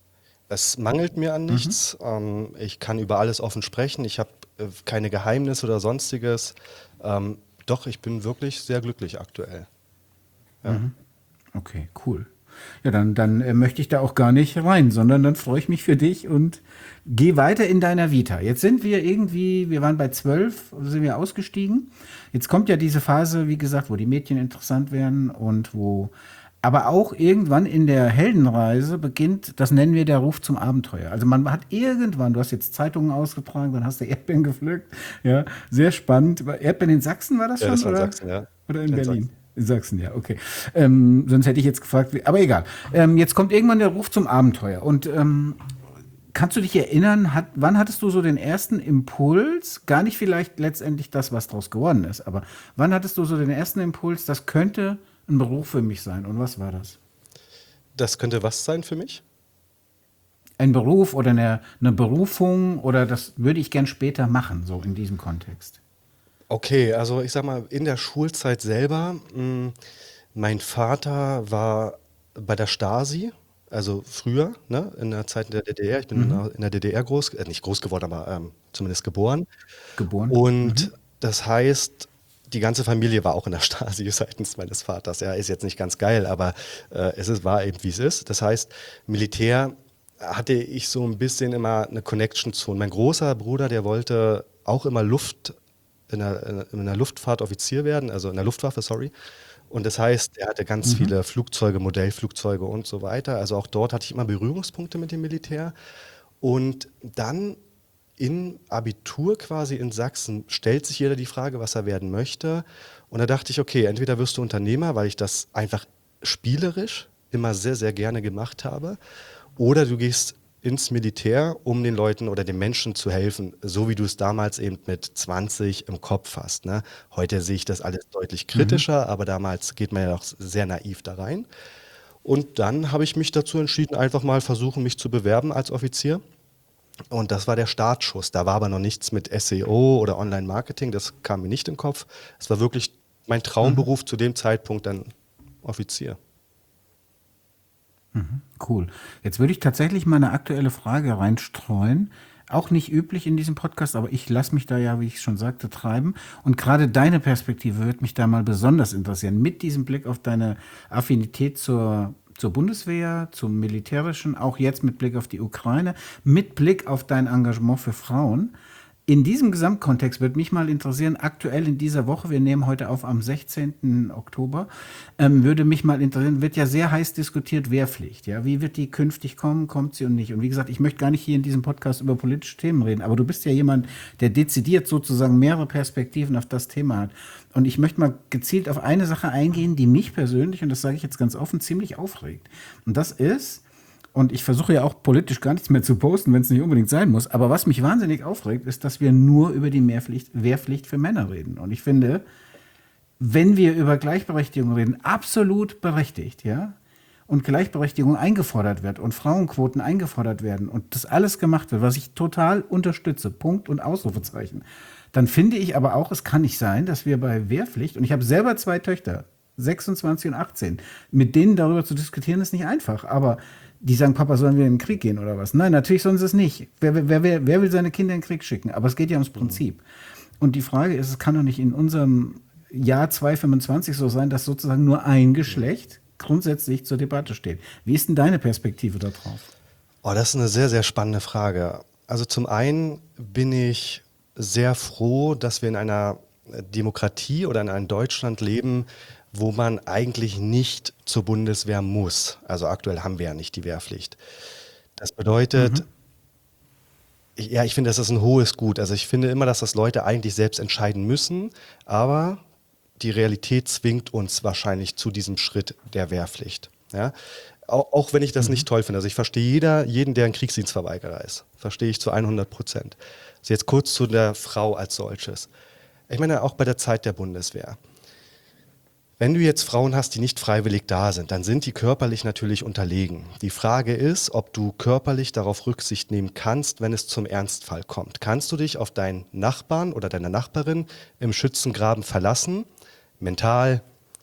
Es mangelt mir an nichts. Ich kann über alles offen sprechen. Ich habe keine Geheimnisse oder sonstiges. Doch, ich bin wirklich sehr glücklich aktuell. Ja. Okay, cool. Ja, dann möchte ich da auch gar nicht rein, sondern dann freue ich mich für dich und geh weiter in deiner Vita. Jetzt sind wir waren bei 12, sind wir ausgestiegen. Jetzt kommt ja diese Phase, wie gesagt, wo die Mädchen interessant werden und wo aber auch irgendwann in der Heldenreise beginnt, das nennen wir der Ruf zum Abenteuer. Also man hat irgendwann, du hast jetzt Zeitungen ausgetragen, dann hast du Erdbeeren gepflückt. Ja, sehr spannend. Erdbeeren in Sachsen war das Ja, schon, das war in oder? Sachsen, ja. Oder in In Berlin? Sachsen. In Sachsen, ja, okay. Sonst hätte ich jetzt gefragt, aber egal. Jetzt kommt irgendwann der Ruf zum Abenteuer. Und kannst du dich erinnern, wann hattest du so den ersten Impuls? Gar nicht vielleicht letztendlich das, was daraus geworden ist, aber wann hattest du so den ersten Impuls, das könnte ein Beruf für mich sein? Und was war das? Das könnte was sein für mich? Ein Beruf oder eine Berufung oder das würde ich gern später machen, so in diesem Kontext. Okay, also ich sag mal, in der Schulzeit selber, mein Vater war bei der Stasi, also früher, ne, in der Zeit der DDR. Ich bin in der DDR nicht groß geworden, aber zumindest geboren. Geboren? Und das heißt, die ganze Familie war auch in der Stasi seitens meines Vaters. Ja, ist jetzt nicht ganz geil, aber war eben, wie es ist. Das heißt, Militär hatte ich so ein bisschen immer eine Connection zu. Und mein großer Bruder, der wollte auch immer in der Luftfahrt Offizier werden, also in der Luftwaffe, sorry. Und das heißt, er hatte ganz viele Flugzeuge, Modellflugzeuge und so weiter. Also auch dort hatte ich immer Berührungspunkte mit dem Militär. Und dann im Abitur quasi in Sachsen stellt sich jeder die Frage, was er werden möchte. Und da dachte ich, okay, entweder wirst du Unternehmer, weil ich das einfach spielerisch immer sehr, sehr gerne gemacht habe. Oder du gehst ins Militär, um den Leuten oder den Menschen zu helfen, so wie du es damals eben mit 20 im Kopf hast. Ne? Heute sehe ich das alles deutlich kritischer, aber damals geht man ja noch sehr naiv da rein. Und dann habe ich mich dazu entschieden, einfach mal versuchen, mich zu bewerben als Offizier. Und das war der Startschuss. Da war aber noch nichts mit SEO oder Online-Marketing, das kam mir nicht in den Kopf. Es war wirklich mein Traumberuf zu dem Zeitpunkt dann Offizier. Cool. Jetzt würde ich tatsächlich mal eine aktuelle Frage reinstreuen. Auch nicht üblich in diesem Podcast, aber ich lasse mich da ja, wie ich schon sagte, treiben. Und gerade deine Perspektive würde mich da mal besonders interessieren. Mit diesem Blick auf deine Affinität zur Bundeswehr, zum Militärischen, auch jetzt mit Blick auf die Ukraine, mit Blick auf dein Engagement für Frauen. In diesem Gesamtkontext würde mich mal interessieren, aktuell in dieser Woche, wir nehmen heute auf am 16. Oktober, würde mich mal interessieren, wird ja sehr heiß diskutiert, Wehrpflicht. Ja? Wie wird die künftig kommen, kommt sie und nicht? Und wie gesagt, ich möchte gar nicht hier in diesem Podcast über politische Themen reden, aber du bist ja jemand, der dezidiert sozusagen mehrere Perspektiven auf das Thema hat. Und ich möchte mal gezielt auf eine Sache eingehen, die mich persönlich, und das sage ich jetzt ganz offen, ziemlich aufregt. Und das ist, und ich versuche ja auch politisch gar nichts mehr zu posten, wenn es nicht unbedingt sein muss. Aber was mich wahnsinnig aufregt, ist, dass wir nur über die Wehrpflicht für Männer reden. Und ich finde, wenn wir über Gleichberechtigung reden, absolut berechtigt, ja, und Gleichberechtigung eingefordert wird und Frauenquoten eingefordert werden und das alles gemacht wird, was ich total unterstütze, Punkt und Ausrufezeichen, dann finde ich aber auch, es kann nicht sein, dass wir bei Wehrpflicht, und ich habe selber 2 Töchter, 26 und 18, mit denen darüber zu diskutieren, ist nicht einfach, aber die sagen, Papa, sollen wir in den Krieg gehen oder was? Nein, natürlich sollen sie es nicht. Wer will seine Kinder in den Krieg schicken? Aber es geht ja ums Prinzip. Und die Frage ist, es kann doch nicht in unserem Jahr 2025 so sein, dass sozusagen nur ein Geschlecht grundsätzlich zur Debatte steht. Wie ist denn deine Perspektive darauf? Oh, das ist eine sehr, sehr spannende Frage. Also zum einen bin ich sehr froh, dass wir in einer Demokratie oder in einem Deutschland leben, wo man eigentlich nicht zur Bundeswehr muss. Also aktuell haben wir ja nicht die Wehrpflicht. Das bedeutet, ich finde, das ist ein hohes Gut. Also ich finde immer, dass das Leute eigentlich selbst entscheiden müssen, aber die Realität zwingt uns wahrscheinlich zu diesem Schritt der Wehrpflicht. Ja? Auch wenn ich das nicht toll finde. Also ich verstehe jeden, der ein Kriegsdienstverweigerer ist. Verstehe ich zu 100%. Also jetzt kurz zu der Frau als solches. Ich meine, auch bei der Zeit der Bundeswehr. Wenn du jetzt Frauen hast, die nicht freiwillig da sind, dann sind die körperlich natürlich unterlegen. Die Frage ist, ob du körperlich darauf Rücksicht nehmen kannst, wenn es zum Ernstfall kommt. Kannst du dich auf deinen Nachbarn oder deine Nachbarin im Schützengraben verlassen, mental,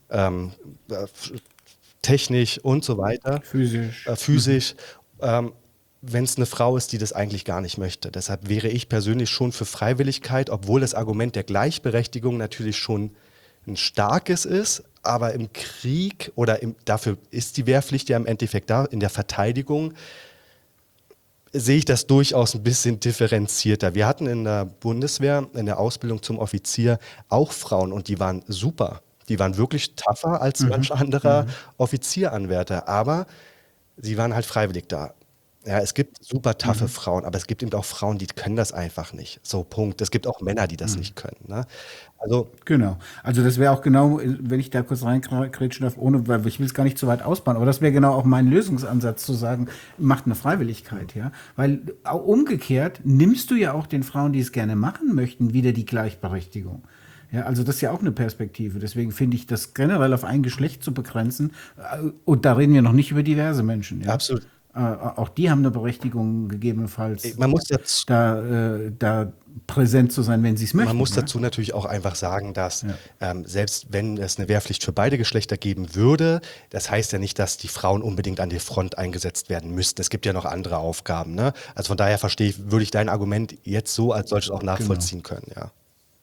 technisch und so weiter, physisch, wenn es eine Frau ist, die das eigentlich gar nicht möchte. Deshalb wäre ich persönlich schon für Freiwilligkeit, obwohl das Argument der Gleichberechtigung natürlich schon ein starkes ist, aber im Krieg dafür ist die Wehrpflicht ja im Endeffekt da, in der Verteidigung sehe ich das durchaus ein bisschen differenzierter. Wir hatten in der Bundeswehr, in der Ausbildung zum Offizier auch Frauen und die waren super. Die waren wirklich tougher als manch anderer Offizieranwärter, aber sie waren halt freiwillig da. Ja, es gibt super taffe Frauen, aber es gibt eben auch Frauen, die können das einfach nicht. So, Punkt. Es gibt auch Männer, die das nicht können. Ne? Also, Genau. Also das wäre auch genau, wenn ich da kurz reinkrätschen darf, weil ich will es gar nicht zu weit ausbauen, aber das wäre genau auch mein Lösungsansatz zu sagen, macht eine Freiwilligkeit, ja. Weil umgekehrt nimmst du ja auch den Frauen, die es gerne machen möchten, wieder die Gleichberechtigung. Ja, also das ist ja auch eine Perspektive. Deswegen finde ich das generell auf ein Geschlecht zu begrenzen, und da reden wir noch nicht über diverse Menschen. Ja? absolut. Auch die haben eine Berechtigung, gegebenenfalls Man muss dazu, da präsent zu sein, wenn sie es möchten. man muss Ja? dazu natürlich auch einfach sagen, dass selbst wenn es eine Wehrpflicht für beide Geschlechter geben würde, das heißt ja nicht, dass die Frauen unbedingt an der Front eingesetzt werden müssten. Es gibt ja noch andere Aufgaben. Ne? Also von daher würde ich dein Argument jetzt so als solches auch nachvollziehen können. Ja.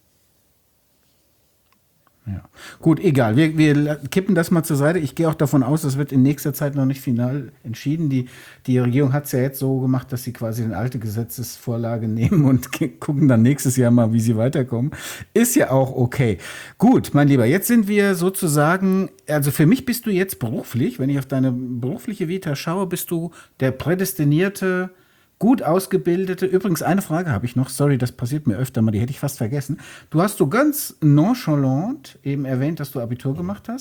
Ja. Gut, egal. Wir kippen das mal zur Seite. Ich gehe auch davon aus, das wird in nächster Zeit noch nicht final entschieden. Die Regierung hat es ja jetzt so gemacht, dass sie quasi eine alte Gesetzesvorlage nehmen und gucken dann nächstes Jahr mal, wie sie weiterkommen. Ist ja auch okay. Gut, mein Lieber, jetzt sind wir sozusagen, also für mich bist du jetzt beruflich, wenn ich auf deine berufliche Vita schaue, bist du der prädestinierte, gut ausgebildete, übrigens eine Frage habe ich noch, sorry, das passiert mir öfter mal, die hätte ich fast vergessen. Du hast so ganz nonchalant eben erwähnt, dass du Abitur gemacht hast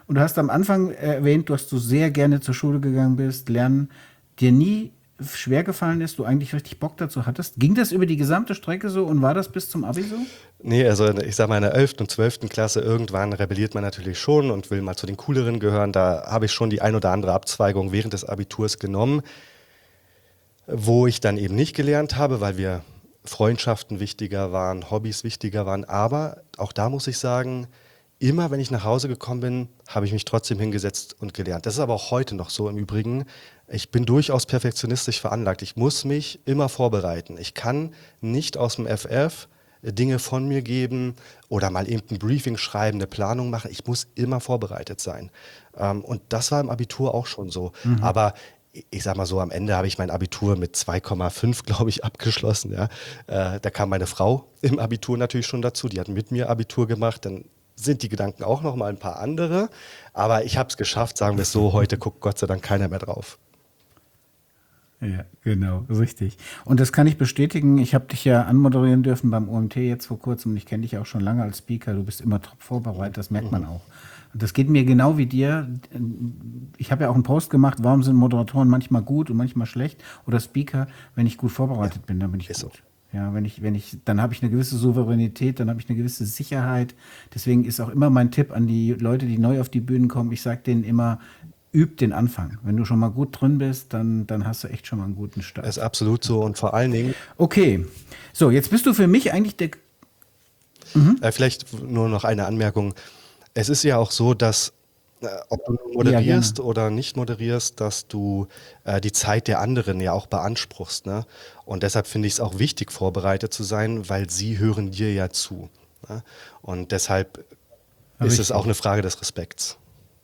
Und du hast am Anfang erwähnt, dass du sehr gerne zur Schule gegangen bist, lernen, dir nie schwer gefallen ist, du eigentlich richtig Bock dazu hattest. Ging das über die gesamte Strecke so und war das bis zum Abi so? Nee, also ich sag mal, in der 11. und 12. Klasse irgendwann rebelliert man natürlich schon und will mal zu den Cooleren gehören. Da habe ich schon die ein oder andere Abzweigung während des Abiturs genommen, wo ich dann eben nicht gelernt habe, weil wir Freundschaften wichtiger waren, Hobbys wichtiger waren. Aber auch da muss ich sagen, immer wenn ich nach Hause gekommen bin, habe ich mich trotzdem hingesetzt und gelernt. Das ist aber auch heute noch so im Übrigen. Ich bin durchaus perfektionistisch veranlagt. Ich muss mich immer vorbereiten. Ich kann nicht aus dem FF Dinge von mir geben oder mal eben ein Briefing schreiben, eine Planung machen. Ich muss immer vorbereitet sein. Und das war im Abitur auch schon so. Aber ich sag mal so, am Ende habe ich mein Abitur mit 2,5, glaube ich, abgeschlossen. Ja. Da kam meine Frau im Abitur natürlich schon dazu. Die hat mit mir Abitur gemacht. Dann sind die Gedanken auch noch mal ein paar andere. Aber ich habe es geschafft, sagen wir es so. Heute guckt Gott sei Dank keiner mehr drauf. Ja, genau, richtig. Und das kann ich bestätigen. Ich habe dich ja anmoderieren dürfen beim OMT jetzt vor kurzem und ich kenne dich auch schon lange als Speaker. Du bist immer top vorbereitet, das merkt man auch. Und das geht mir genau wie dir. Ich habe ja auch einen Post gemacht, warum sind Moderatoren manchmal gut und manchmal schlecht oder Speaker, wenn ich gut vorbereitet bin, dann bin ich ist gut. so. Ja, dann habe ich eine gewisse Souveränität, dann habe ich eine gewisse Sicherheit. Deswegen ist auch immer mein Tipp an die Leute, die neu auf die Bühnen kommen, ich sage denen immer, üb den Anfang. Wenn du schon mal gut drin bist, dann hast du echt schon mal einen guten Das ist Start. absolut so. Und vor allen Dingen, Okay, so, jetzt bist du für mich eigentlich der. vielleicht nur noch eine Anmerkung. Es ist ja auch so, dass ob du Ja, moderierst gerne. oder nicht moderierst, dass du die Zeit der anderen ja auch beanspruchst. Ne? Und deshalb finde ich es auch wichtig, vorbereitet zu sein, weil sie hören dir ja zu. Ne? Und deshalb ist es auch eine Richtig. Frage des Respekts.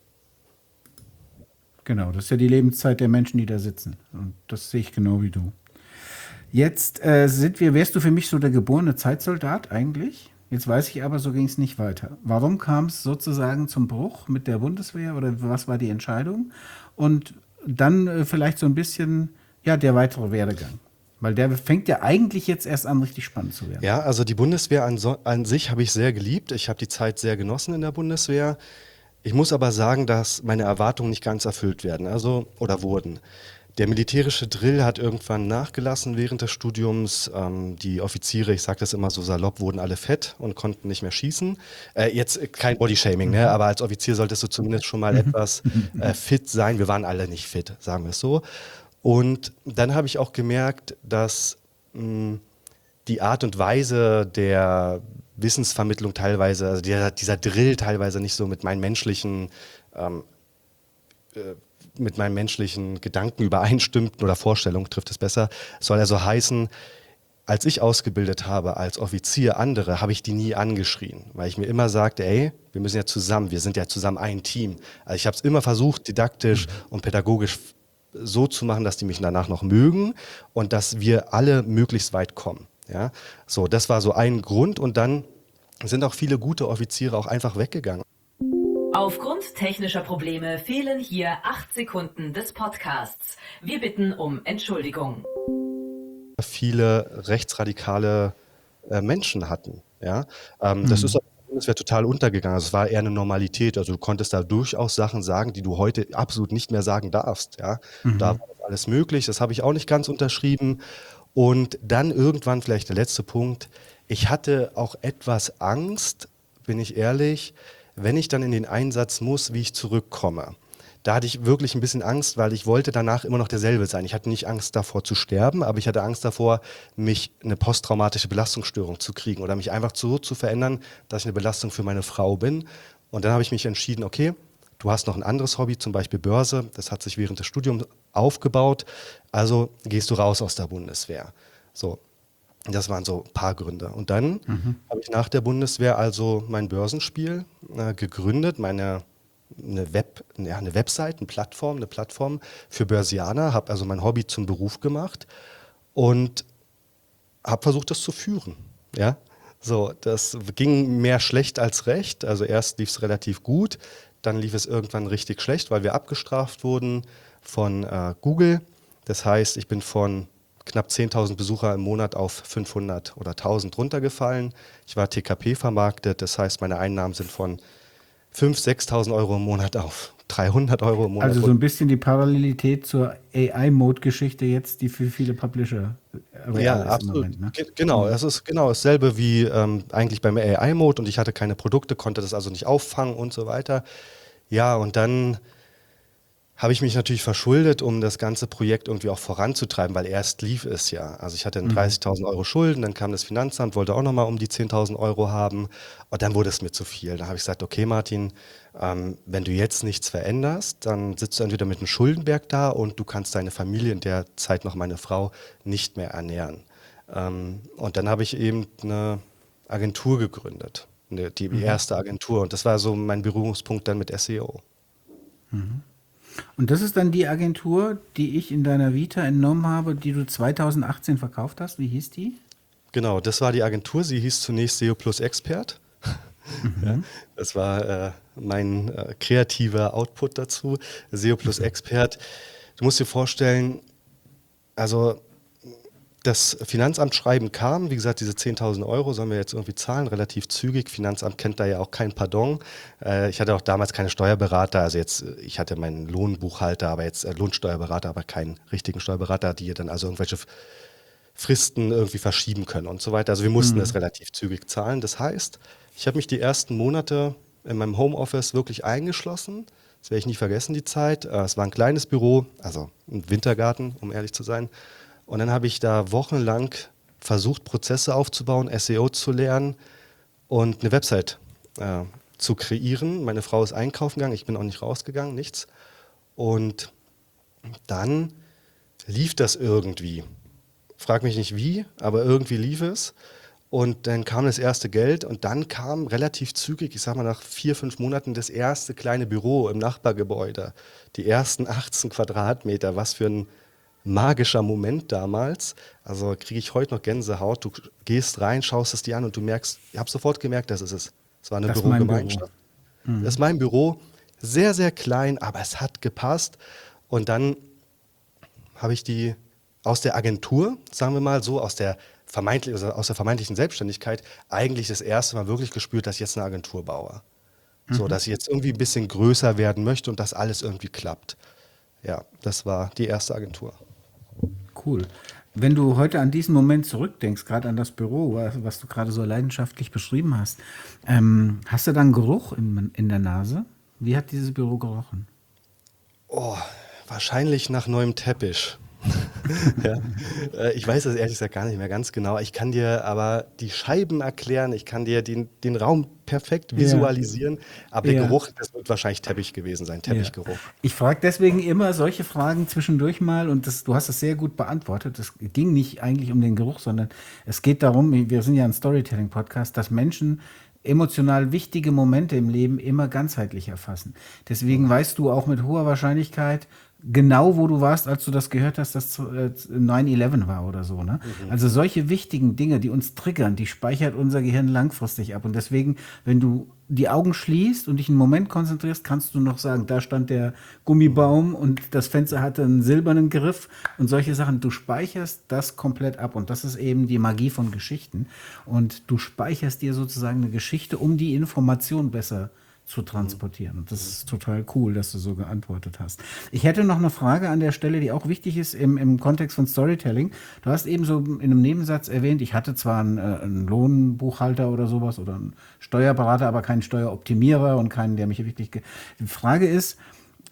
Genau, das ist ja die Lebenszeit der Menschen, die da sitzen. Und das sehe ich genau wie du. Jetzt wärst du für mich so der geborene Zeitsoldat eigentlich? Jetzt weiß ich aber, so ging es nicht weiter. Warum kam es sozusagen zum Bruch mit der Bundeswehr oder was war die Entscheidung? Und dann vielleicht so ein bisschen, ja, der weitere Werdegang. Weil der fängt ja eigentlich jetzt erst an, richtig spannend zu werden. Ja, also die Bundeswehr an sich habe ich sehr geliebt. Ich habe die Zeit sehr genossen in der Bundeswehr. Ich muss aber sagen, dass meine Erwartungen nicht ganz erfüllt werden, also oder wurden. Der militärische Drill hat irgendwann nachgelassen während des Studiums. Die Offiziere, ich sage das immer so salopp, wurden alle fett und konnten nicht mehr schießen. Jetzt kein Bodyshaming, ne? Aber als Offizier solltest du zumindest schon mal etwas fit sein. Wir waren alle nicht fit, sagen wir es so. Und dann habe ich auch gemerkt, dass die Art und Weise der Wissensvermittlung teilweise, also dieser Drill teilweise nicht so ähm, mit meinen menschlichen Gedanken übereinstimmten oder Vorstellungen trifft es besser. Soll also heißen, als ich ausgebildet habe als Offizier andere, habe ich die nie angeschrien, weil ich mir immer sagte, ey, wir müssen ja zusammen, wir sind ja zusammen ein Team. Also ich habe es immer versucht, didaktisch und pädagogisch so zu machen, dass die mich danach noch mögen und dass wir alle möglichst weit kommen. Ja, so, das war so ein Grund und dann sind auch viele gute Offiziere auch einfach weggegangen. Aufgrund technischer Probleme fehlen hier 8 Sekunden des Podcasts. Wir bitten um Entschuldigung. Viele rechtsradikale Menschen hatten. Ja? Das ist das wäre total untergegangen. Es war eher eine Normalität. Also du konntest da durchaus Sachen sagen, die du heute absolut nicht mehr sagen darfst. Ja? Da war das alles möglich. Das habe ich auch nicht ganz unterschrieben. Und dann irgendwann vielleicht der letzte Punkt. Ich hatte auch etwas Angst, bin ich ehrlich, wenn ich dann in den Einsatz muss, wie ich zurückkomme. Da hatte ich wirklich ein bisschen Angst, weil ich wollte danach immer noch derselbe sein. Ich hatte nicht Angst davor zu sterben, aber ich hatte Angst davor, mich eine posttraumatische Belastungsstörung zu kriegen oder mich einfach so zu verändern, dass ich eine Belastung für meine Frau bin. Und dann habe ich mich entschieden, okay, du hast noch ein anderes Hobby, zum Beispiel Börse. Das hat sich während des Studiums aufgebaut. Also gehst du raus aus der Bundeswehr. So, das waren so ein paar Gründe. Und dann habe ich nach der Bundeswehr also mein Börsenspiel gegründet, eine Website, eine Plattform für Börsianer, habe also mein Hobby zum Beruf gemacht und habe versucht, das zu führen. Ja? So, das ging mehr schlecht als recht. Also erst lief es relativ gut, dann lief es irgendwann richtig schlecht, weil wir abgestraft wurden von Google. Das heißt, ich bin von knapp 10.000 Besucher im Monat auf 500 oder 1.000 runtergefallen. Ich war TKP vermarktet, das heißt, meine Einnahmen sind von 5.000, 6.000 Euro im Monat auf 300 Euro im Monat. Also so ein bisschen die Parallelität zur AI-Mode-Geschichte jetzt, die für viele Publisher Ja, real ist im absolut. Moment, ne? Genau, es ist genau dasselbe wie eigentlich beim AI-Mode, und ich hatte keine Produkte, konnte das also nicht auffangen und so weiter. Ja, und dann habe ich mich natürlich verschuldet, um das ganze Projekt irgendwie auch voranzutreiben, weil erst lief es ja. Also ich hatte dann 30.000 Euro Schulden, dann kam das Finanzamt, wollte auch nochmal um die 10.000 Euro haben, und dann wurde es mir zu viel. Da habe ich gesagt, okay Martin, wenn du jetzt nichts veränderst, dann sitzt du entweder mit einem Schuldenberg da und du kannst deine Familie, in der Zeit noch meine Frau, nicht mehr ernähren. Und dann habe ich eben eine Agentur gegründet, die erste Agentur, und das war so mein Berührungspunkt dann mit SEO. Und das ist dann die Agentur, die ich in deiner Vita entnommen habe, die du 2018 verkauft hast. Wie hieß die? Genau, das war die Agentur. Sie hieß zunächst SEO Plus Expert. Ja, das war mein kreativer Output dazu. SEO Plus Expert. Du musst dir vorstellen, also das Finanzamtsschreiben kam, wie gesagt, diese 10.000 Euro sollen wir jetzt irgendwie zahlen, relativ zügig. Finanzamt kennt da ja auch kein Pardon. Ich hatte auch damals keine Steuerberater, also jetzt, ich hatte meinen Lohnbuchhalter, aber jetzt Lohnsteuerberater, aber keinen richtigen Steuerberater, die dann also irgendwelche Fristen irgendwie verschieben können und so weiter. Also wir mussten das relativ zügig zahlen. Das heißt, ich habe mich die ersten Monate in meinem Homeoffice wirklich eingeschlossen. Das werde ich nie vergessen, die Zeit. Es war ein kleines Büro, also ein Wintergarten, um ehrlich zu sein. Und dann habe ich da wochenlang versucht, Prozesse aufzubauen, SEO zu lernen und eine Website zu kreieren. Meine Frau ist einkaufen gegangen, ich bin auch nicht rausgegangen, nichts. Und dann lief das irgendwie. Frag mich nicht wie, aber irgendwie lief es. Und dann kam das erste Geld, und dann kam relativ zügig, ich sag mal nach 4, 5 Monaten, das erste kleine Büro im Nachbargebäude. Die ersten 18 Quadratmeter, was für ein magischer Moment damals. Also kriege ich heute noch Gänsehaut. Du gehst rein, schaust es dir an und du merkst, ich habe sofort gemerkt, das ist es. Es war eine Das ist mein Bürogemeinschaft. Büro. Das ist mein Büro. Sehr, sehr klein, aber es hat gepasst. Und dann habe ich die aus der Agentur, sagen wir mal so, also aus der vermeintlichen Selbstständigkeit, eigentlich das erste Mal wirklich gespürt, dass ich jetzt eine Agentur baue. So, dass ich jetzt irgendwie ein bisschen größer werden möchte und dass alles irgendwie klappt. Ja, das war die erste Agentur. Cool. Wenn du heute an diesen Moment zurückdenkst, gerade an das Büro, was du gerade so leidenschaftlich beschrieben hast, hast du dann Geruch in der Nase? Wie hat dieses Büro gerochen? Oh, wahrscheinlich nach neuem Teppich. Ja. Ich weiß es ehrlich gesagt gar nicht mehr ganz genau. Ich kann dir aber die Scheiben erklären, ich kann dir den Raum perfekt Ja, visualisieren, aber der ja, Geruch, das wird wahrscheinlich Teppich gewesen sein, ja. Teppichgeruch. Ich frage deswegen immer solche Fragen zwischendurch mal, und du hast es sehr gut beantwortet. Es ging nicht eigentlich um den Geruch, sondern es geht darum, wir sind ja ein Storytelling-Podcast, dass Menschen emotional wichtige Momente im Leben immer ganzheitlich erfassen. Deswegen weißt du auch mit hoher Wahrscheinlichkeit genau, wo du warst, als du das gehört hast, dass 9/11 war oder so, ne? Also solche wichtigen Dinge, die uns triggern, die speichert unser Gehirn langfristig ab. Und deswegen, wenn du die Augen schließt und dich einen Moment konzentrierst, kannst du noch sagen, da stand der Gummibaum und das Fenster hatte einen silbernen Griff und solche Sachen. Du speicherst das komplett ab, und das ist eben die Magie von Geschichten. Und du speicherst dir sozusagen eine Geschichte, um die Information besser zu transportieren. Und das ist total cool, dass du so geantwortet hast. Ich hätte noch eine Frage an der Stelle, die auch wichtig ist im Kontext von Storytelling. Du hast eben so in einem Nebensatz erwähnt, ich hatte zwar einen Lohnbuchhalter oder sowas oder einen Steuerberater, aber keinen Steueroptimierer und keinen, der mich wirklich... Die Frage ist,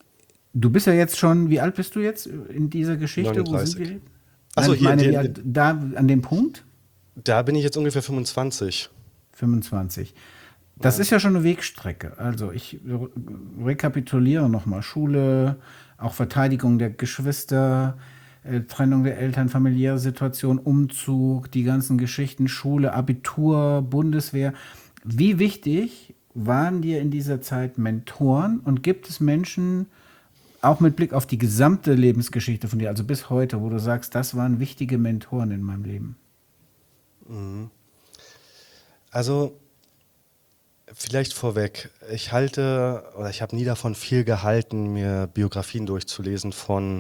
du bist ja jetzt schon, wie alt bist du jetzt in dieser Geschichte? Wo sind 39. wir? Achso, Nein, ich hier, meine, ja, da an dem Punkt? da bin ich jetzt ungefähr 25. 25. Das ist ja schon eine Wegstrecke. Also ich rekapituliere nochmal. Schule, auch Verteidigung der Geschwister, Trennung der Eltern, familiäre Situation, Umzug, die ganzen Geschichten, Schule, Abitur, Bundeswehr. Wie wichtig waren dir in dieser Zeit Mentoren, und gibt es Menschen, auch mit Blick auf die gesamte Lebensgeschichte von dir, also bis heute, wo du sagst, das waren wichtige Mentoren in meinem Leben? Also vielleicht vorweg, ich habe nie davon viel gehalten, mir Biografien durchzulesen von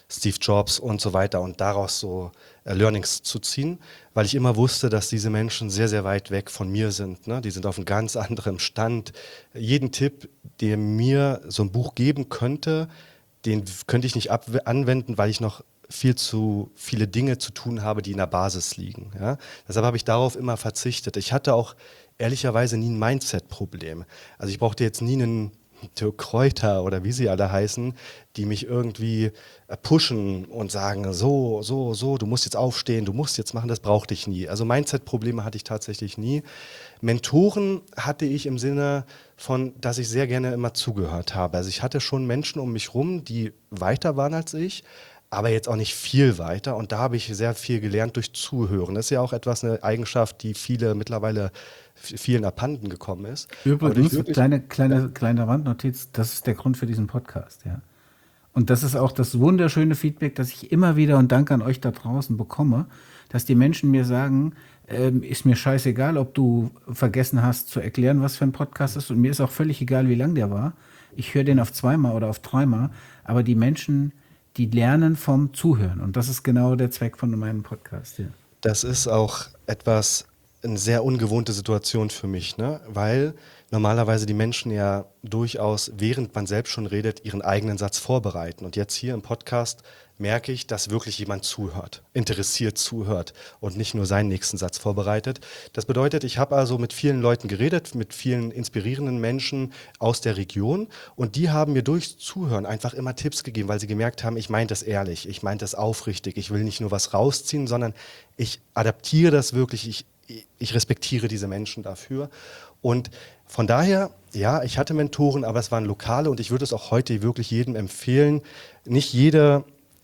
Steve Jobs und so weiter und daraus so Learnings zu ziehen, weil ich immer wusste, dass diese Menschen sehr, sehr weit weg von mir sind. Ne? Die sind auf einem ganz anderen Stand. Jeden Tipp, der mir so ein Buch geben könnte, den könnte ich nicht anwenden, weil ich noch viel zu viele Dinge zu tun habe, die in der Basis liegen. Ja? Deshalb habe ich darauf immer verzichtet. Ich hatte auch ehrlicherweise nie ein Mindset-Problem. Also ich brauchte jetzt nie einen Dirk Kräuter oder wie sie alle heißen, die mich irgendwie pushen und sagen, so, du musst jetzt aufstehen, du musst jetzt machen, das brauchte ich nie. Also Mindset-Probleme hatte ich tatsächlich nie. Mentoren hatte ich im Sinne von, dass ich sehr gerne immer zugehört habe. Also ich hatte schon Menschen um mich rum, die weiter waren als ich, aber jetzt auch nicht viel weiter. Und da habe ich sehr viel gelernt durch Zuhören. Das ist ja auch eine Eigenschaft, die mittlerweile vielen abhanden gekommen ist. Übrigens, kleine Randnotiz, das ist der Grund für diesen Podcast, ja. Und das ist auch das wunderschöne Feedback, das ich immer wieder und danke an euch da draußen bekomme, dass die Menschen mir sagen, ist mir scheißegal, ob du vergessen hast zu erklären, was für ein Podcast ist, und mir ist auch völlig egal, wie lang der war. Ich höre den auf 2-mal oder auf 3-mal, aber die Menschen, die lernen vom Zuhören, und das ist genau der Zweck von meinem Podcast hier. Das ist auch eine sehr ungewohnte Situation für mich, ne? Weil normalerweise die Menschen ja durchaus, während man selbst schon redet, ihren eigenen Satz vorbereiten. Und jetzt hier im Podcast merke ich, dass wirklich jemand zuhört, interessiert zuhört und nicht nur seinen nächsten Satz vorbereitet. Das bedeutet, ich habe also mit vielen Leuten geredet, mit vielen inspirierenden Menschen aus der Region, und die haben mir durchs Zuhören einfach immer Tipps gegeben, weil sie gemerkt haben, ich meine das ehrlich, ich meine das aufrichtig, ich will nicht nur was rausziehen, sondern ich adaptiere das wirklich, ich respektiere diese Menschen dafür. Und von daher, ja, ich hatte Mentoren, aber es waren lokale, und ich würde es auch heute wirklich jedem empfehlen. Nicht jeder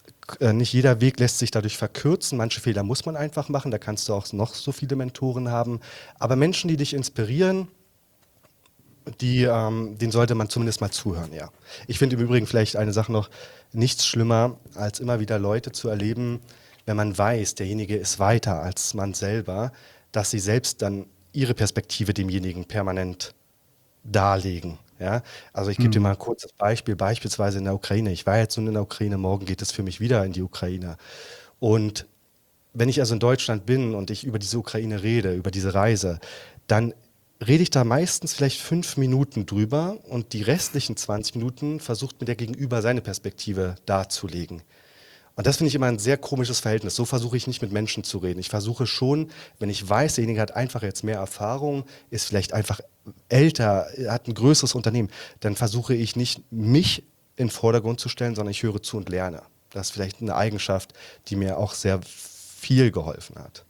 Weg lässt sich dadurch verkürzen. Manche Fehler muss man einfach machen, da kannst du auch noch so viele Mentoren haben. Aber Menschen, die dich inspirieren, denen sollte man zumindest mal zuhören, ja. Ich finde im Übrigen vielleicht eine Sache noch, nichts schlimmer, als immer wieder Leute zu erleben, wenn man weiß, derjenige ist weiter als man selber, dass sie selbst dann ihre Perspektive demjenigen permanent darlegen. Ja? Also ich gebe dir mal ein kurzes Beispiel, beispielsweise in der Ukraine. Ich war jetzt nun in der Ukraine, morgen geht es für mich wieder in die Ukraine. Und wenn ich also in Deutschland bin und ich über diese Ukraine rede, über diese Reise, dann rede ich da meistens vielleicht 5 Minuten drüber, und die restlichen 20 Minuten versucht mir der Gegenüber seine Perspektive darzulegen. Und das finde ich immer ein sehr komisches Verhältnis. So versuche ich nicht mit Menschen zu reden. Ich versuche schon, wenn ich weiß, derjenige hat einfach jetzt mehr Erfahrung, ist vielleicht einfach älter, hat ein größeres Unternehmen, dann versuche ich nicht, mich in den Vordergrund zu stellen, sondern ich höre zu und lerne. Das ist vielleicht eine Eigenschaft, die mir auch sehr viel geholfen hat.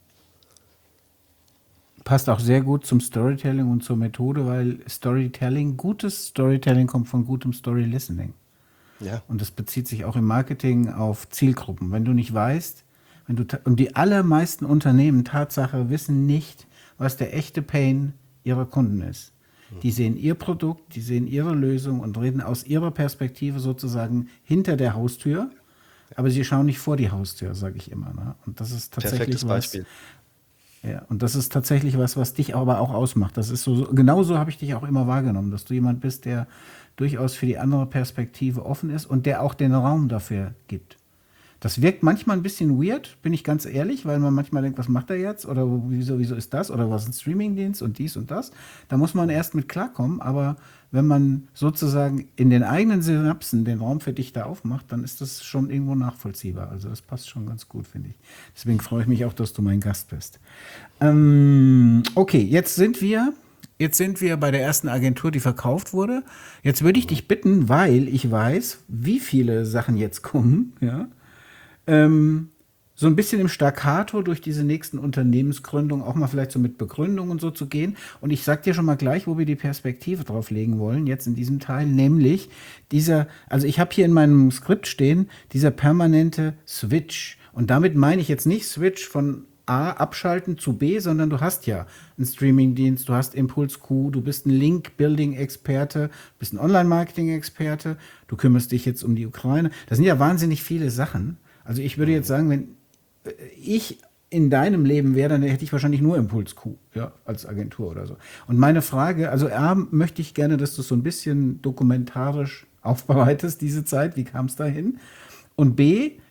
Passt auch sehr gut zum Storytelling und zur Methode, weil gutes Storytelling kommt von gutem Story Listening. Ja. Und das bezieht sich auch im Marketing auf Zielgruppen. Wenn du nicht weißt, und die allermeisten Unternehmen, Tatsache, wissen nicht, was der echte Pain ihrer Kunden ist. Die sehen ihr Produkt, die sehen ihre Lösung und reden aus ihrer Perspektive sozusagen hinter der Haustür, aber sie schauen nicht vor die Haustür, sage ich immer. Ne? Und das ist tatsächlich Perfektes Beispiel. Ja, und das ist tatsächlich was dich aber auch ausmacht. Das ist genauso habe ich dich auch immer wahrgenommen, dass du jemand bist, der durchaus für die andere Perspektive offen ist und der auch den Raum dafür gibt. Das wirkt manchmal ein bisschen weird, bin ich ganz ehrlich, weil man manchmal denkt, was macht er jetzt? Oder wieso ist das? Oder was ist ein Streamingdienst und dies und das? Da muss man erst mit klarkommen, aber wenn man sozusagen in den eigenen Synapsen den Raum für dich da aufmacht, dann ist das schon irgendwo nachvollziehbar. Also das passt schon ganz gut, finde ich. Deswegen freue ich mich auch, dass du mein Gast bist. Okay, jetzt sind wir bei der ersten Agentur, die verkauft wurde. Jetzt würde ich dich bitten, weil ich weiß, wie viele Sachen jetzt kommen, ja, so ein bisschen im Staccato durch diese nächsten Unternehmensgründungen auch mal vielleicht so mit Begründung und so zu gehen. Und ich sag dir schon mal gleich, wo wir die Perspektive drauf legen wollen, jetzt in diesem Teil, nämlich also ich habe hier in meinem Skript stehen, dieser permanente Switch. Und damit meine ich jetzt nicht Switch von A abschalten zu B, sondern du hast ja einen Streamingdienst, du hast ImpulsQ, du bist ein Link-Building-Experte, bist ein Online-Marketing-Experte, du kümmerst dich jetzt um die Ukraine. Das sind ja wahnsinnig viele Sachen. Also ich würde jetzt sagen, wenn ich in deinem Leben wäre, dann hätte ich wahrscheinlich nur ImpulsQ, ja, als Agentur oder so. Und meine Frage, also A, möchte ich gerne, dass du so ein bisschen dokumentarisch aufbereitest, diese Zeit, wie kam es dahin? Und B,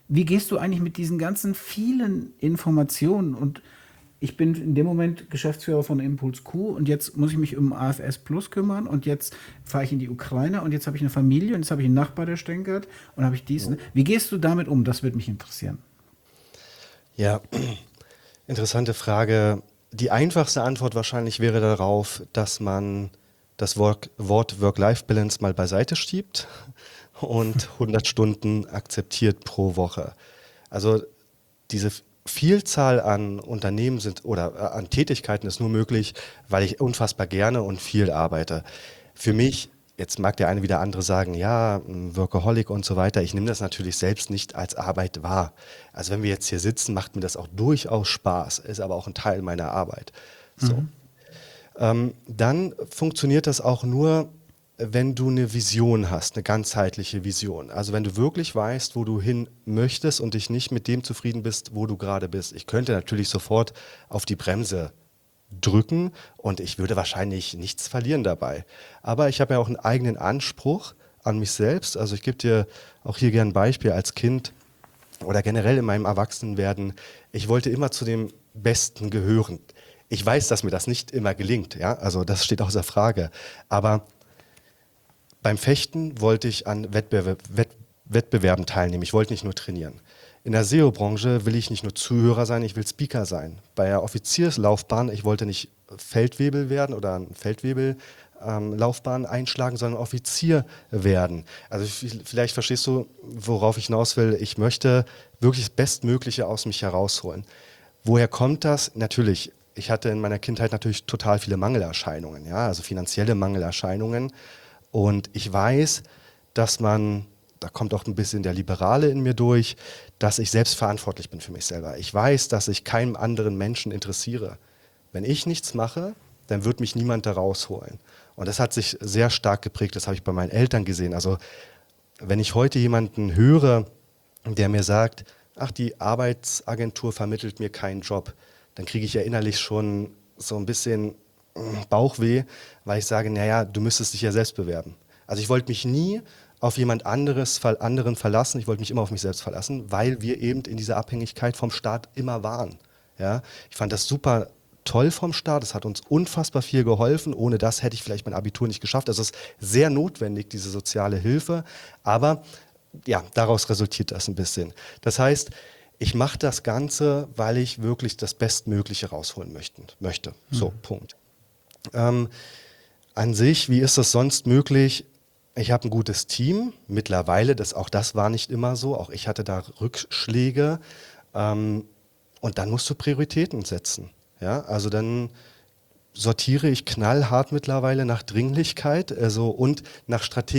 Wie gehst du eigentlich mit diesen ganzen vielen Informationen? Und ich bin in dem Moment Geschäftsführer von Impuls Q und jetzt muss ich mich um AFS Plus kümmern und jetzt fahre ich in die Ukraine und jetzt habe ich eine Familie und jetzt habe ich einen Nachbar, der stänkert und habe ich dies. Ne? Wie gehst du damit um? Das würde mich interessieren. Ja, interessante Frage. Die einfachste Antwort wahrscheinlich wäre darauf, dass man das Wort Work-Life-Balance mal beiseite schiebt und 100 Stunden akzeptiert pro Woche. Also diese Vielzahl an Unternehmen sind oder an Tätigkeiten ist nur möglich, weil ich unfassbar gerne und viel arbeite. Für mich, jetzt mag der eine wieder andere sagen, ja, Workaholic und so weiter, ich nehme das natürlich selbst nicht als Arbeit wahr. Also wenn wir jetzt hier sitzen, macht mir das auch durchaus Spaß, ist aber auch ein Teil meiner Arbeit. So. Dann funktioniert das auch nur, wenn du eine Vision hast, eine ganzheitliche Vision. Also wenn du wirklich weißt, wo du hin möchtest und dich nicht mit dem zufrieden bist, wo du gerade bist. Ich könnte natürlich sofort auf die Bremse drücken und ich würde wahrscheinlich nichts verlieren dabei. Aber ich habe ja auch einen eigenen Anspruch an mich selbst. Also ich gebe dir auch hier gerne ein Beispiel als Kind oder generell in meinem Erwachsenwerden. Ich wollte immer zu dem Besten gehören. Ich weiß, dass mir das nicht immer gelingt, ja, also das steht außer Frage. Aber beim Fechten wollte ich an Wettbewerben teilnehmen. Ich wollte nicht nur trainieren. In der SEO-Branche will ich nicht nur Zuhörer sein, ich will Speaker sein. Bei der Offizierslaufbahn, ich wollte nicht Feldwebel werden oder eine Feldwebel-Laufbahn einschlagen, sondern Offizier werden. Also vielleicht verstehst du, worauf ich hinaus will. Ich möchte wirklich das Bestmögliche aus mich herausholen. Woher kommt das? Natürlich, ich hatte in meiner Kindheit natürlich total viele Mangelerscheinungen, ja, also finanzielle Mangelerscheinungen. Und ich weiß, dass da kommt auch ein bisschen der Liberale in mir durch, dass ich selbst verantwortlich bin für mich selber. Ich weiß, dass ich keinem anderen Menschen interessiere. Wenn ich nichts mache, dann wird mich niemand da rausholen. Und das hat sich sehr stark geprägt, das habe ich bei meinen Eltern gesehen. Also wenn ich heute jemanden höre, der mir sagt, ach, die Arbeitsagentur vermittelt mir keinen Job, dann kriege ich ja innerlich schon so ein bisschen Bauchweh, weil ich sage, naja, du müsstest dich ja selbst bewerben. Also ich wollte mich nie auf jemand anderen verlassen, ich wollte mich immer auf mich selbst verlassen, weil wir eben in dieser Abhängigkeit vom Staat immer waren. Ja? Ich fand das super toll vom Staat, es hat uns unfassbar viel geholfen, ohne das hätte ich vielleicht mein Abitur nicht geschafft. Also es ist sehr notwendig, diese soziale Hilfe, aber ja, daraus resultiert das ein bisschen. Das heißt, ich mache das Ganze, weil ich wirklich das Bestmögliche rausholen möchte. So, Punkt. An sich, wie ist das sonst möglich? Ich habe ein gutes Team mittlerweile, auch das war nicht immer so, auch ich hatte da Rückschläge und dann musst du Prioritäten setzen. Ja? Also dann sortiere ich knallhart mittlerweile nach Dringlichkeit und nach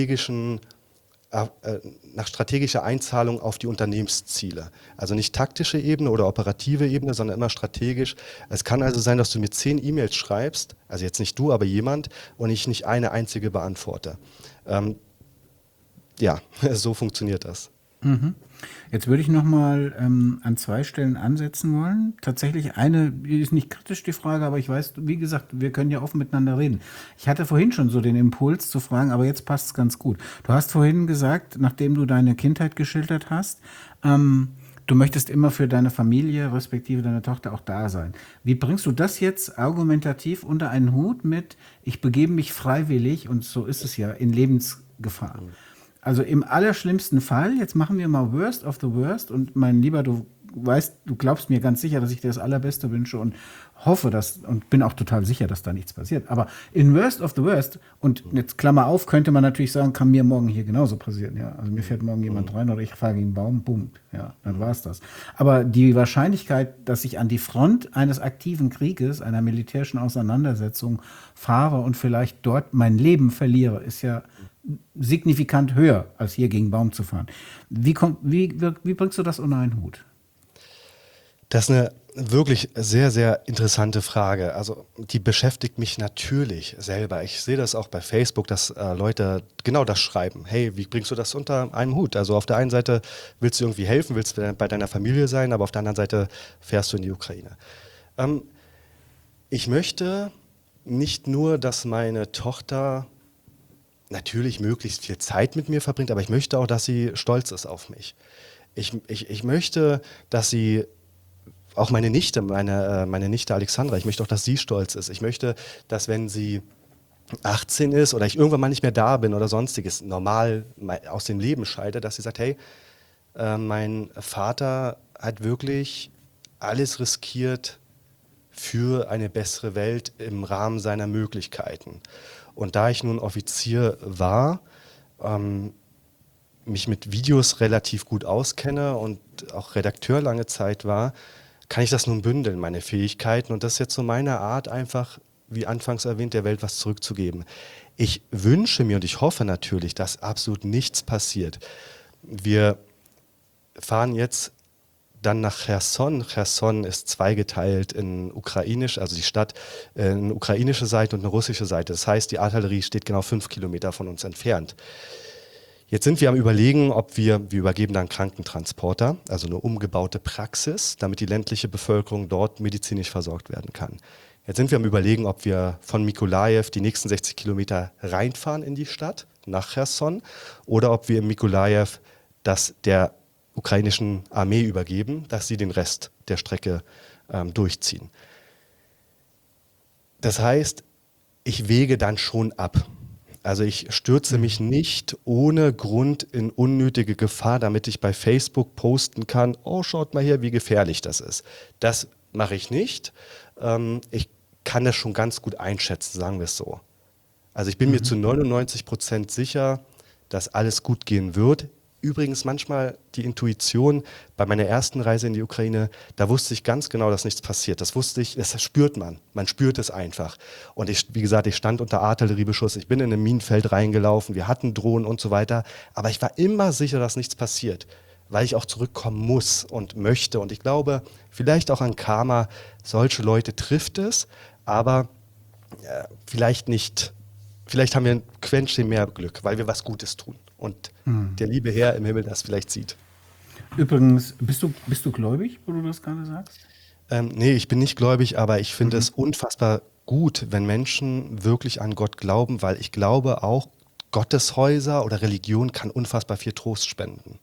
strategischer Einzahlung auf die Unternehmensziele. Also nicht taktische Ebene oder operative Ebene, sondern immer strategisch. Es kann also sein, dass du mir 10 E-Mails schreibst, also jetzt nicht du, aber jemand, und ich nicht eine einzige beantworte. Ja, so funktioniert das. Jetzt würde ich nochmal an 2 Stellen ansetzen wollen. Tatsächlich eine, die ist nicht kritisch, die Frage, aber ich weiß, wie gesagt, wir können ja offen miteinander reden. Ich hatte vorhin schon so den Impuls zu fragen, aber jetzt passt es ganz gut. Du hast vorhin gesagt, nachdem du deine Kindheit geschildert hast, du möchtest immer für deine Familie, respektive deine Tochter auch da sein. Wie bringst du das jetzt argumentativ unter einen Hut mit, ich begebe mich freiwillig, und so ist es ja, in Lebensgefahr? Also im allerschlimmsten Fall, jetzt machen wir mal Worst of the Worst, und mein Lieber, du weißt, du glaubst mir ganz sicher, dass ich dir das Allerbeste wünsche und hoffe, und bin auch total sicher, dass da nichts passiert. Aber in Worst of the Worst, und jetzt Klammer auf, könnte man natürlich sagen, kann mir morgen hier genauso passieren. Ja? Also mir fährt morgen jemand rein oder ich fahre gegen einen Baum, bumm, ja, dann war es das. Aber die Wahrscheinlichkeit, dass ich an die Front eines aktiven Krieges, einer militärischen Auseinandersetzung fahre und vielleicht dort mein Leben verliere, ist ja signifikant höher, als hier gegen einen Baum zu fahren. Wie bringst du das unter einen Hut? Das ist eine wirklich sehr, sehr interessante Frage. Also die beschäftigt mich natürlich selber. Ich sehe das auch bei Facebook, dass Leute genau das schreiben. Hey, wie bringst du das unter einem Hut? Also auf der einen Seite willst du irgendwie helfen, willst bei deiner Familie sein, aber auf der anderen Seite fährst du in die Ukraine. Ich möchte nicht nur, dass meine Tochter natürlich möglichst viel Zeit mit mir verbringt, aber ich möchte auch, dass sie stolz ist auf mich. Ich möchte, dass sie, auch meine Nichte, meine Nichte Alexandra, ich möchte auch, dass sie stolz ist. Ich möchte, dass wenn sie 18 ist oder ich irgendwann mal nicht mehr da bin oder sonstiges, normal aus dem Leben scheide, dass sie sagt, hey, mein Vater hat wirklich alles riskiert für eine bessere Welt im Rahmen seiner Möglichkeiten. Und da ich nun Offizier war, mich mit Videos relativ gut auskenne und auch Redakteur lange Zeit war, kann ich das nun bündeln, meine Fähigkeiten. Und das ist jetzt so meine Art, einfach, wie anfangs erwähnt, der Welt was zurückzugeben. Ich wünsche mir und ich hoffe natürlich, dass absolut nichts passiert. Wir fahren jetzt dann nach Cherson. Cherson ist zweigeteilt in ukrainisch, also die Stadt, eine ukrainische Seite und eine russische Seite. Das heißt, die Artillerie steht genau 5 Kilometer von uns entfernt. Jetzt sind wir am Überlegen, ob wir übergeben dann Krankentransporter, also eine umgebaute Praxis, damit die ländliche Bevölkerung dort medizinisch versorgt werden kann. Jetzt sind wir am Überlegen, ob wir von Mykolajiw die nächsten 60 Kilometer reinfahren in die Stadt, nach Cherson, oder ob wir in Mykolajiw das der ukrainischen Armee übergeben, dass sie den Rest der Strecke durchziehen. Das heißt, ich wäge dann schon ab. Also ich stürze mich nicht ohne Grund in unnötige Gefahr, damit ich bei Facebook posten kann, oh, schaut mal hier, wie gefährlich das ist. Das mache ich nicht. Ich kann das schon ganz gut einschätzen, sagen wir es so. Also ich bin mir zu 99% sicher, dass alles gut gehen wird. Übrigens manchmal die Intuition bei meiner ersten Reise in die Ukraine, da wusste ich ganz genau, dass nichts passiert. Das wusste ich, das spürt man. Man spürt es einfach. Und wie gesagt, ich stand unter Artilleriebeschuss, ich bin in ein Minenfeld reingelaufen, wir hatten Drohnen und so weiter. Aber ich war immer sicher, dass nichts passiert, weil ich auch zurückkommen muss und möchte. Und ich glaube, vielleicht auch an Karma, solche Leute trifft es, aber vielleicht nicht. Vielleicht haben wir ein Quäntchen mehr Glück, weil wir was Gutes tun. Und der liebe Herr im Himmel das vielleicht sieht. Übrigens, bist du gläubig, wo du das gerade sagst? Nee, ich bin nicht gläubig, aber ich finde es unfassbar gut, wenn Menschen wirklich an Gott glauben, weil ich glaube auch, Gotteshäuser oder Religion kann unfassbar viel Trost spenden.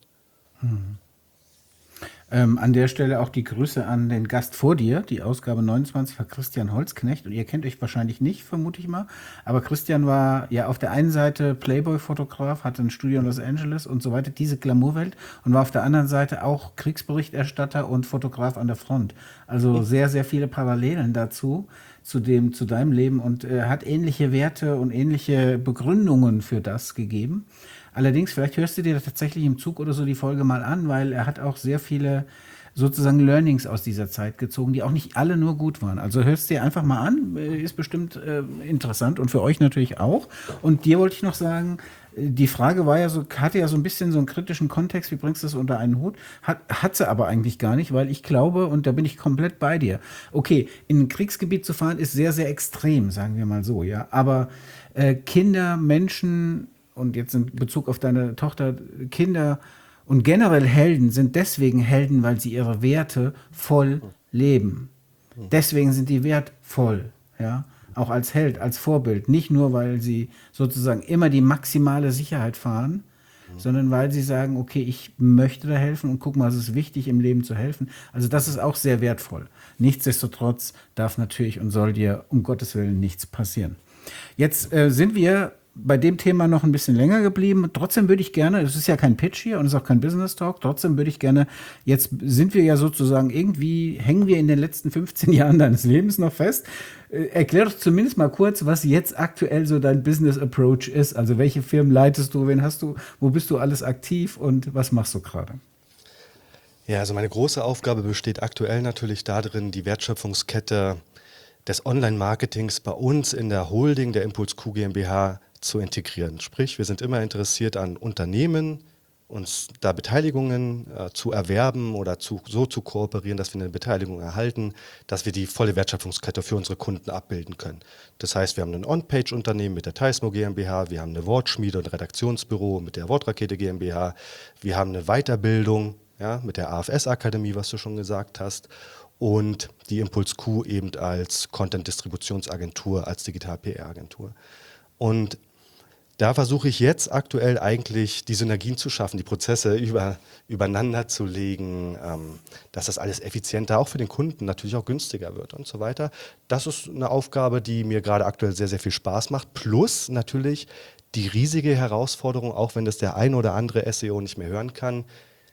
An der Stelle auch die Grüße an den Gast vor dir. Die Ausgabe 29 war Christian Holzknecht und ihr kennt euch wahrscheinlich nicht, vermute ich mal. Aber Christian war ja auf der einen Seite Playboy-Fotograf, hatte ein Studio in Los Angeles und so weiter, diese Glamourwelt, und war auf der anderen Seite auch Kriegsberichterstatter und Fotograf an der Front. Also sehr, sehr viele Parallelen dazu, zu deinem Leben, und hat ähnliche Werte und ähnliche Begründungen für das gegeben. Allerdings, vielleicht hörst du dir tatsächlich im Zug oder so die Folge mal an, weil er hat auch sehr viele sozusagen Learnings aus dieser Zeit gezogen, die auch nicht alle nur gut waren. Also hörst dir einfach mal an, ist bestimmt interessant und für euch natürlich auch. Und dir wollte ich noch sagen, die Frage war ja so, hatte ja so ein bisschen so einen kritischen Kontext, wie bringst du das unter einen Hut? Hat sie aber eigentlich gar nicht, weil ich glaube, und da bin ich komplett bei dir, okay, in ein Kriegsgebiet zu fahren ist sehr, sehr extrem, sagen wir mal so, ja. Aber Kinder, Menschen, und jetzt in Bezug auf deine Tochter, Kinder und generell Helden sind deswegen Helden, weil sie ihre Werte voll leben. Deswegen sind die wertvoll, ja, auch als Held, als Vorbild. Nicht nur, weil sie sozusagen immer die maximale Sicherheit fahren, sondern weil sie sagen, okay, ich möchte da helfen und guck mal, es ist wichtig, im Leben zu helfen. Also das ist auch sehr wertvoll. Nichtsdestotrotz darf natürlich und soll dir um Gottes Willen nichts passieren. Jetzt sind wir bei dem Thema noch ein bisschen länger geblieben. Trotzdem würde ich gerne, es ist ja kein Pitch hier und es ist auch kein Business Talk, trotzdem würde ich gerne, jetzt sind wir ja sozusagen irgendwie, hängen wir in den letzten 15 Jahren deines Lebens noch fest. Erklär doch zumindest mal kurz, was jetzt aktuell so dein Business Approach ist. Also welche Firmen leitest du, wen hast du, wo bist du alles aktiv und was machst du gerade? Ja, also meine große Aufgabe besteht aktuell natürlich darin, die Wertschöpfungskette des Online-Marketings bei uns in der Holding der ImpulsQ GmbH zu integrieren. Sprich, wir sind immer interessiert an Unternehmen, uns da Beteiligungen zu erwerben oder so zu kooperieren, dass wir eine Beteiligung erhalten, dass wir die volle Wertschöpfungskette für unsere Kunden abbilden können. Das heißt, wir haben ein On-Page-Unternehmen mit der Taismo GmbH, wir haben eine Wortschmiede und Redaktionsbüro mit der Wortrakete GmbH, wir haben eine Weiterbildung, ja, mit der AFS-Akademie, was du schon gesagt hast, und die ImpulsQ eben als Content-Distributionsagentur, als Digital-PR-Agentur. Und Da versuche ich jetzt aktuell eigentlich die Synergien zu schaffen, die Prozesse übereinander zu legen, dass das alles effizienter auch für den Kunden natürlich auch günstiger wird und so weiter. Das ist eine Aufgabe, die mir gerade aktuell sehr, sehr viel Spaß macht. Plus natürlich die riesige Herausforderung, auch wenn das der ein oder andere SEO nicht mehr hören kann,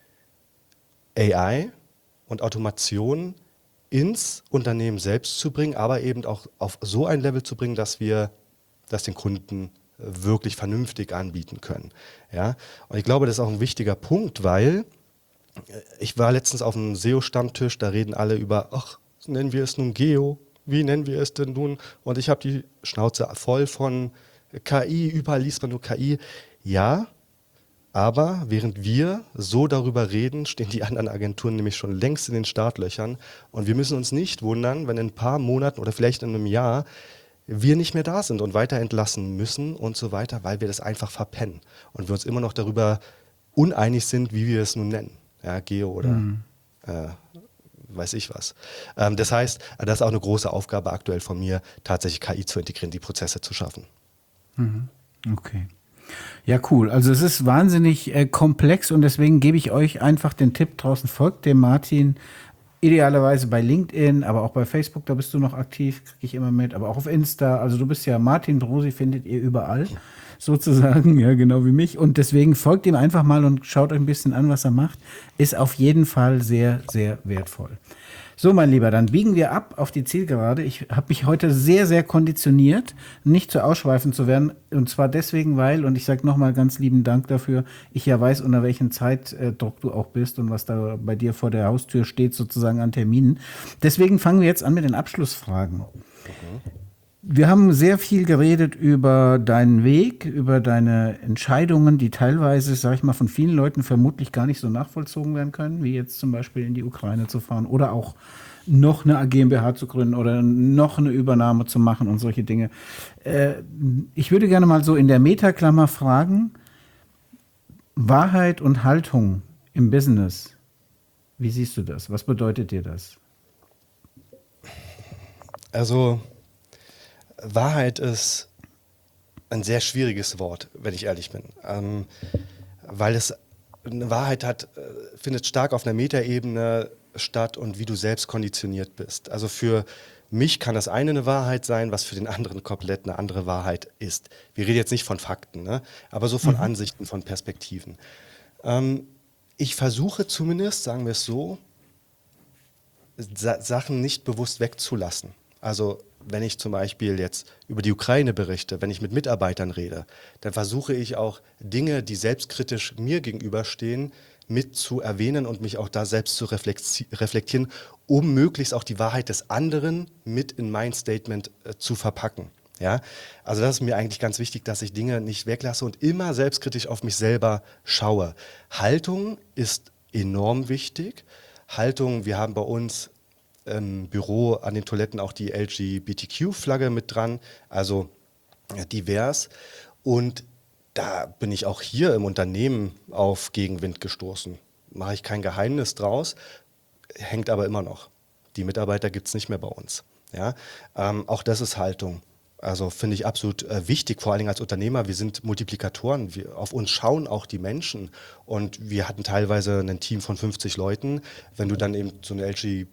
AI und Automation ins Unternehmen selbst zu bringen, aber eben auch auf so ein Level zu bringen, dass wir das den Kunden wirklich vernünftig anbieten können. Ja? Und ich glaube, das ist auch ein wichtiger Punkt, weil ich war letztens auf einem SEO-Stammtisch, da reden alle über, ach, nennen wir es nun Geo, wie nennen wir es denn nun? Und ich habe die Schnauze voll von KI, überall liest man nur KI. Ja, aber während wir so darüber reden, stehen die anderen Agenturen nämlich schon längst in den Startlöchern. Und wir müssen uns nicht wundern, wenn in ein paar Monaten oder vielleicht in einem Jahr wir nicht mehr da sind und weiter entlassen müssen und so weiter, weil wir das einfach verpennen. Und wir uns immer noch darüber uneinig sind, wie wir es nun nennen. Ja, Geo oder weiß ich was. Das heißt, das ist auch eine große Aufgabe aktuell von mir, tatsächlich KI zu integrieren, die Prozesse zu schaffen. Okay. Ja, cool. Also es ist wahnsinnig komplex und deswegen gebe ich euch einfach den Tipp draußen, folgt dem Martin, idealerweise bei LinkedIn, aber auch bei Facebook, da bist du noch aktiv, kriege ich immer mit, aber auch auf Insta. Also du bist ja Martin Brosi, findet ihr überall sozusagen, ja, genau wie mich. Und deswegen folgt ihm einfach mal und schaut euch ein bisschen an, was er macht. Ist auf jeden Fall sehr, sehr wertvoll. So, mein Lieber, dann biegen wir ab auf die Zielgerade. Ich habe mich heute sehr, sehr konditioniert, nicht zu ausschweifend zu werden. Und zwar deswegen, weil, und ich sage nochmal ganz lieben Dank dafür, ich ja weiß, unter welchem Zeitdruck du auch bist und was da bei dir vor der Haustür steht, sozusagen an Terminen. Deswegen fangen wir jetzt an mit den Abschlussfragen. Wir haben sehr viel geredet über deinen Weg, über deine Entscheidungen, die teilweise, sage ich mal, von vielen Leuten vermutlich gar nicht so nachvollzogen werden können, wie jetzt zum Beispiel in die Ukraine zu fahren oder auch noch eine GmbH zu gründen oder noch eine Übernahme zu machen und solche Dinge. Ich würde gerne mal so in der Metaklammer fragen, Wahrheit und Haltung im Business, wie siehst du das? Was bedeutet dir das? Also Wahrheit ist ein sehr schwieriges Wort, wenn ich ehrlich bin, weil es eine Wahrheit hat, findet stark auf einer Metaebene statt und wie du selbst konditioniert bist. Also für mich kann das eine Wahrheit sein, was für den anderen komplett eine andere Wahrheit ist. Wir reden jetzt nicht von Fakten, ne? Aber so von Ansichten, von Perspektiven. Ich versuche zumindest, sagen wir es so, Sachen nicht bewusst wegzulassen. Also wenn ich zum Beispiel jetzt über die Ukraine berichte, wenn ich mit Mitarbeitern rede, dann versuche ich auch Dinge, die selbstkritisch mir gegenüberstehen, mit zu erwähnen und mich auch da selbst zu reflektieren, um möglichst auch die Wahrheit des anderen mit in mein Statement zu verpacken. Ja? Also das ist mir eigentlich ganz wichtig, dass ich Dinge nicht weglasse und immer selbstkritisch auf mich selber schaue. Haltung ist enorm wichtig. Haltung, wir haben bei uns im Büro an den Toiletten auch die LGBTQ-Flagge mit dran, also divers. Und da bin ich auch hier im Unternehmen auf Gegenwind gestoßen. Mache ich kein Geheimnis draus, hängt aber immer noch. Die Mitarbeiter gibt es nicht mehr bei uns. Ja? Auch das ist Haltung. Also finde ich absolut wichtig, vor allen Dingen als Unternehmer. Wir sind Multiplikatoren. Auf uns schauen auch die Menschen. Und wir hatten teilweise ein Team von 50 Leuten. Wenn du dann eben so eine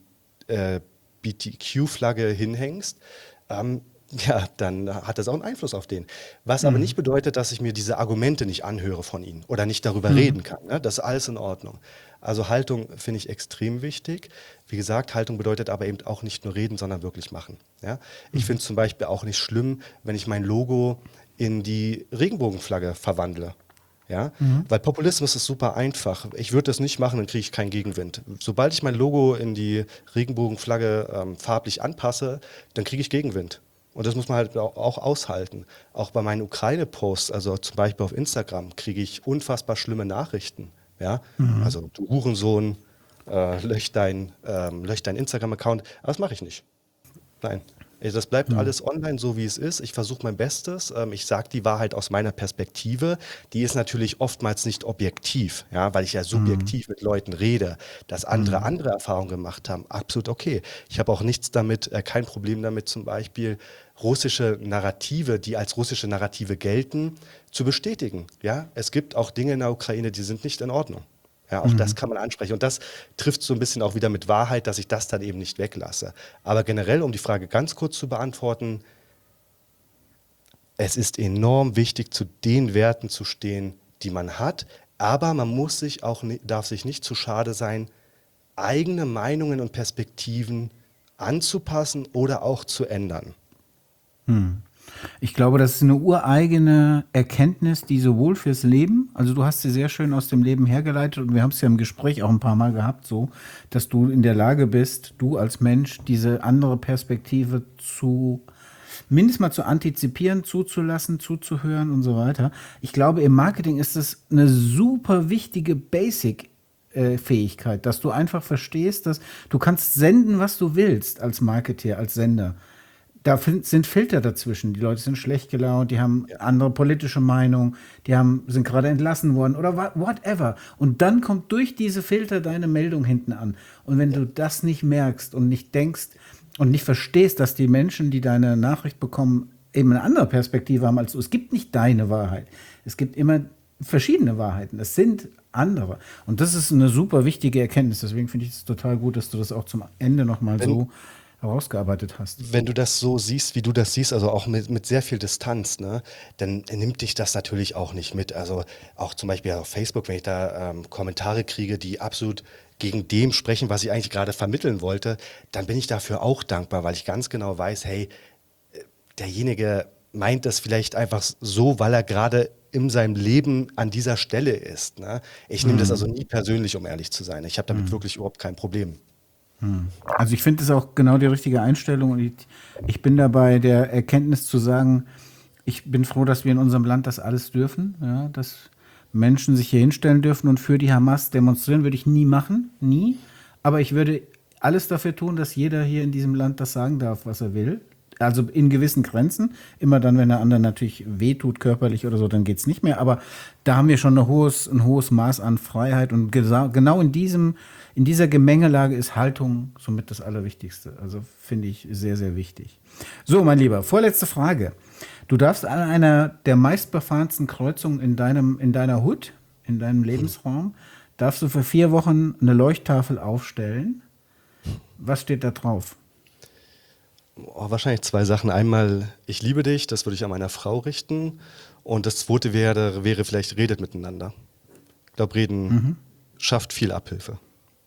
LGBTQ-Flagge hinhängst, ja, dann hat das auch einen Einfluss auf den. Was aber nicht bedeutet, dass ich mir diese Argumente nicht anhöre von ihnen oder nicht darüber reden kann. Ne? Das ist alles in Ordnung. Also Haltung finde ich extrem wichtig. Wie gesagt, Haltung bedeutet aber eben auch nicht nur reden, sondern wirklich machen. Ja? Ich finde es zum Beispiel auch nicht schlimm, wenn ich mein Logo in die Regenbogenflagge verwandle. Ja? Weil Populismus ist super einfach. Ich würde das nicht machen, dann kriege ich keinen Gegenwind. Sobald ich mein Logo in die Regenbogenflagge farblich anpasse, dann kriege ich Gegenwind. Und das muss man halt auch aushalten. Auch bei meinen Ukraine-Posts, also zum Beispiel auf Instagram, kriege ich unfassbar schlimme Nachrichten. Ja? Also du Hurensohn, lösch dein Instagram-Account. Aber das mache ich nicht. Nein. Das bleibt alles online, so wie es ist. Ich versuche mein Bestes. Ich sage die Wahrheit aus meiner Perspektive. Die ist natürlich oftmals nicht objektiv, ja, weil ich ja subjektiv mit Leuten rede. Dass andere Erfahrungen gemacht haben, absolut okay. Ich habe auch nichts damit, kein Problem damit, zum Beispiel russische Narrative, die als russische Narrative gelten, zu bestätigen. Ja, es gibt auch Dinge in der Ukraine, die sind nicht in Ordnung. Ja, auch das kann man ansprechen. Und das trifft so ein bisschen auch wieder mit Wahrheit, dass ich das dann eben nicht weglasse. Aber generell, um die Frage ganz kurz zu beantworten, es ist enorm wichtig, zu den Werten zu stehen, die man hat. Aber man muss sich auch, darf sich nicht zu schade sein, eigene Meinungen und Perspektiven anzupassen oder auch zu ändern. Ich glaube, das ist eine ureigene Erkenntnis, die sowohl fürs Leben, also du hast sie sehr schön aus dem Leben hergeleitet und wir haben es ja im Gespräch auch ein paar Mal gehabt, so, dass du in der Lage bist, du als Mensch diese andere Perspektive mindestens mal zu antizipieren, zuzulassen, zuzuhören und so weiter. Ich glaube, im Marketing ist es eine super wichtige Basic-Fähigkeit, dass du einfach verstehst, dass du kannst senden, was du willst als Marketeer, als Sender. Da sind Filter dazwischen. Die Leute sind schlecht gelaunt, die haben andere politische Meinungen, sind gerade entlassen worden oder whatever. Und dann kommt durch diese Filter deine Meldung hinten an. Und wenn du das nicht merkst und nicht denkst und nicht verstehst, dass die Menschen, die deine Nachricht bekommen, eben eine andere Perspektive haben als du. Es gibt nicht deine Wahrheit. Es gibt immer verschiedene Wahrheiten. Es sind andere. Und das ist eine super wichtige Erkenntnis. Deswegen finde ich es total gut, dass du das auch zum Ende nochmal so herausgearbeitet hast. Wenn du das so siehst, wie du das siehst, also auch mit sehr viel Distanz, ne, dann nimmt dich das natürlich auch nicht mit. Also auch zum Beispiel auf Facebook, wenn ich da Kommentare kriege, die absolut gegen dem sprechen, was ich eigentlich gerade vermitteln wollte, dann bin ich dafür auch dankbar, weil ich ganz genau weiß, hey, derjenige meint das vielleicht einfach so, weil er gerade in seinem Leben an dieser Stelle ist. Ne? Ich nehme das also nie persönlich, um ehrlich zu sein. Ich habe damit wirklich überhaupt kein Problem. Also ich finde es auch genau die richtige Einstellung und ich bin dabei der Erkenntnis zu sagen, ich bin froh, dass wir in unserem Land das alles dürfen, ja, dass Menschen sich hier hinstellen dürfen und für die Hamas demonstrieren, würde ich nie machen, nie, aber ich würde alles dafür tun, dass jeder hier in diesem Land das sagen darf, was er will, also in gewissen Grenzen, immer dann, wenn der andere natürlich wehtut, körperlich oder so, dann geht es nicht mehr, aber da haben wir schon ein hohes Maß an Freiheit und genau in dieser Gemengelage ist Haltung somit das Allerwichtigste. Also finde ich sehr, sehr wichtig. So, mein Lieber, vorletzte Frage. Du darfst an einer der meistbefahrensten Kreuzungen in deiner Hut, in deinem Lebensraum, darfst du für 4 Wochen eine Leuchttafel aufstellen. Was steht da drauf? Wahrscheinlich 2 Sachen. Einmal, ich liebe dich, das würde ich an meiner Frau richten. Und das zweite wäre vielleicht, redet miteinander. Ich glaube, reden schafft viel Abhilfe.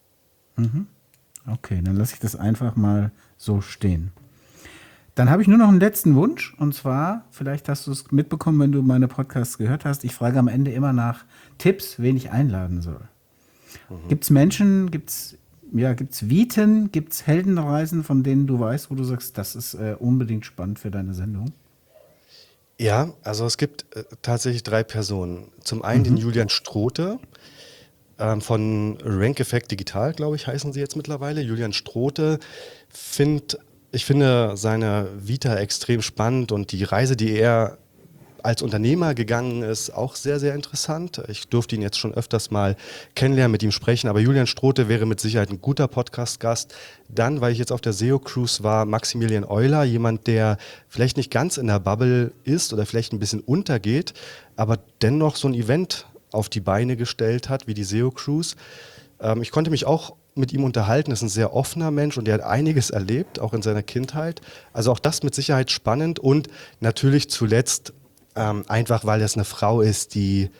Okay, dann lasse ich das einfach mal so stehen. Dann habe ich nur noch einen letzten Wunsch und zwar, vielleicht hast du es mitbekommen, wenn du meine Podcasts gehört hast, ich frage am Ende immer nach Tipps, wen ich einladen soll. Gibt es Menschen, gibt's Viten, gibt es Heldenreisen, von denen du weißt, wo du sagst, das ist unbedingt spannend für deine Sendung? Ja, also es gibt tatsächlich 3 Personen. Zum einen den Julian Strote, von Rank Effect Digital, glaube ich, heißen sie jetzt mittlerweile. Julian Strote, ich finde seine Vita extrem spannend und die Reise, die er als Unternehmer gegangen ist, auch sehr, sehr interessant. Ich durfte ihn jetzt schon öfters mal kennenlernen, mit ihm sprechen, aber Julian Strote wäre mit Sicherheit ein guter Podcast-Gast. Dann, weil ich jetzt auf der SEO-Cruise war, Maximilian Euler, jemand, der vielleicht nicht ganz in der Bubble ist oder vielleicht ein bisschen untergeht, aber dennoch so ein Event auf die Beine gestellt hat, wie die SEO-Cruise. Ich konnte mich auch mit ihm unterhalten, ist ein sehr offener Mensch und der hat einiges erlebt, auch in seiner Kindheit. Also auch das mit Sicherheit spannend und natürlich zuletzt einfach, weil es eine Frau ist, die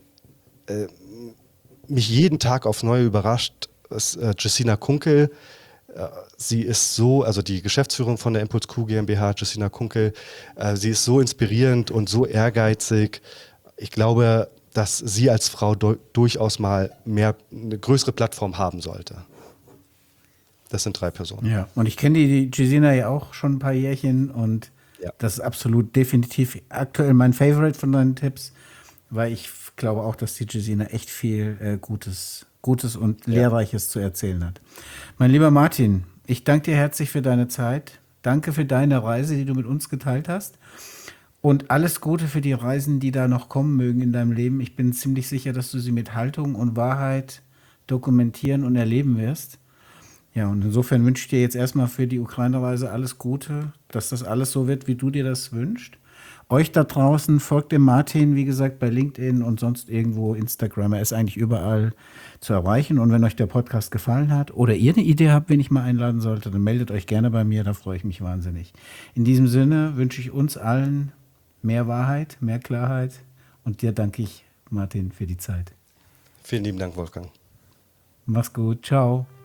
mich jeden Tag aufs Neue überrascht, ist Jessina Kunkel. Sie ist so, also die Geschäftsführung von der Impuls Q GmbH, Jessina Kunkel, sie ist so inspirierend und so ehrgeizig. Ich glaube, dass sie als Frau durchaus mal eine größere Plattform haben sollte. Das sind 3 Personen. Ja, und ich kenne die Jessina ja auch schon ein paar Jährchen und das ist absolut definitiv aktuell mein Favorite von deinen Tipps, weil ich glaube auch, dass die Jessina echt viel Gutes und Lehrreiches zu erzählen hat. Mein lieber Martin, ich danke dir herzlich für deine Zeit. Danke für deine Reise, die du mit uns geteilt hast. Und alles Gute für die Reisen, die da noch kommen mögen in deinem Leben. Ich bin ziemlich sicher, dass du sie mit Haltung und Wahrheit dokumentieren und erleben wirst. Ja, und insofern wünsche ich dir jetzt erstmal für die Ukraine-Reise alles Gute, dass das alles so wird, wie du dir das wünschst. Euch da draußen folgt dem Martin, wie gesagt, bei LinkedIn und sonst irgendwo Instagram. Er ist eigentlich überall zu erreichen. Und wenn euch der Podcast gefallen hat oder ihr eine Idee habt, wen ich mal einladen sollte, dann meldet euch gerne bei mir, da freue ich mich wahnsinnig. In diesem Sinne wünsche ich uns allen mehr Wahrheit, mehr Klarheit und dir danke ich, Martin, für die Zeit. Vielen lieben Dank, Wolfgang. Mach's gut, ciao.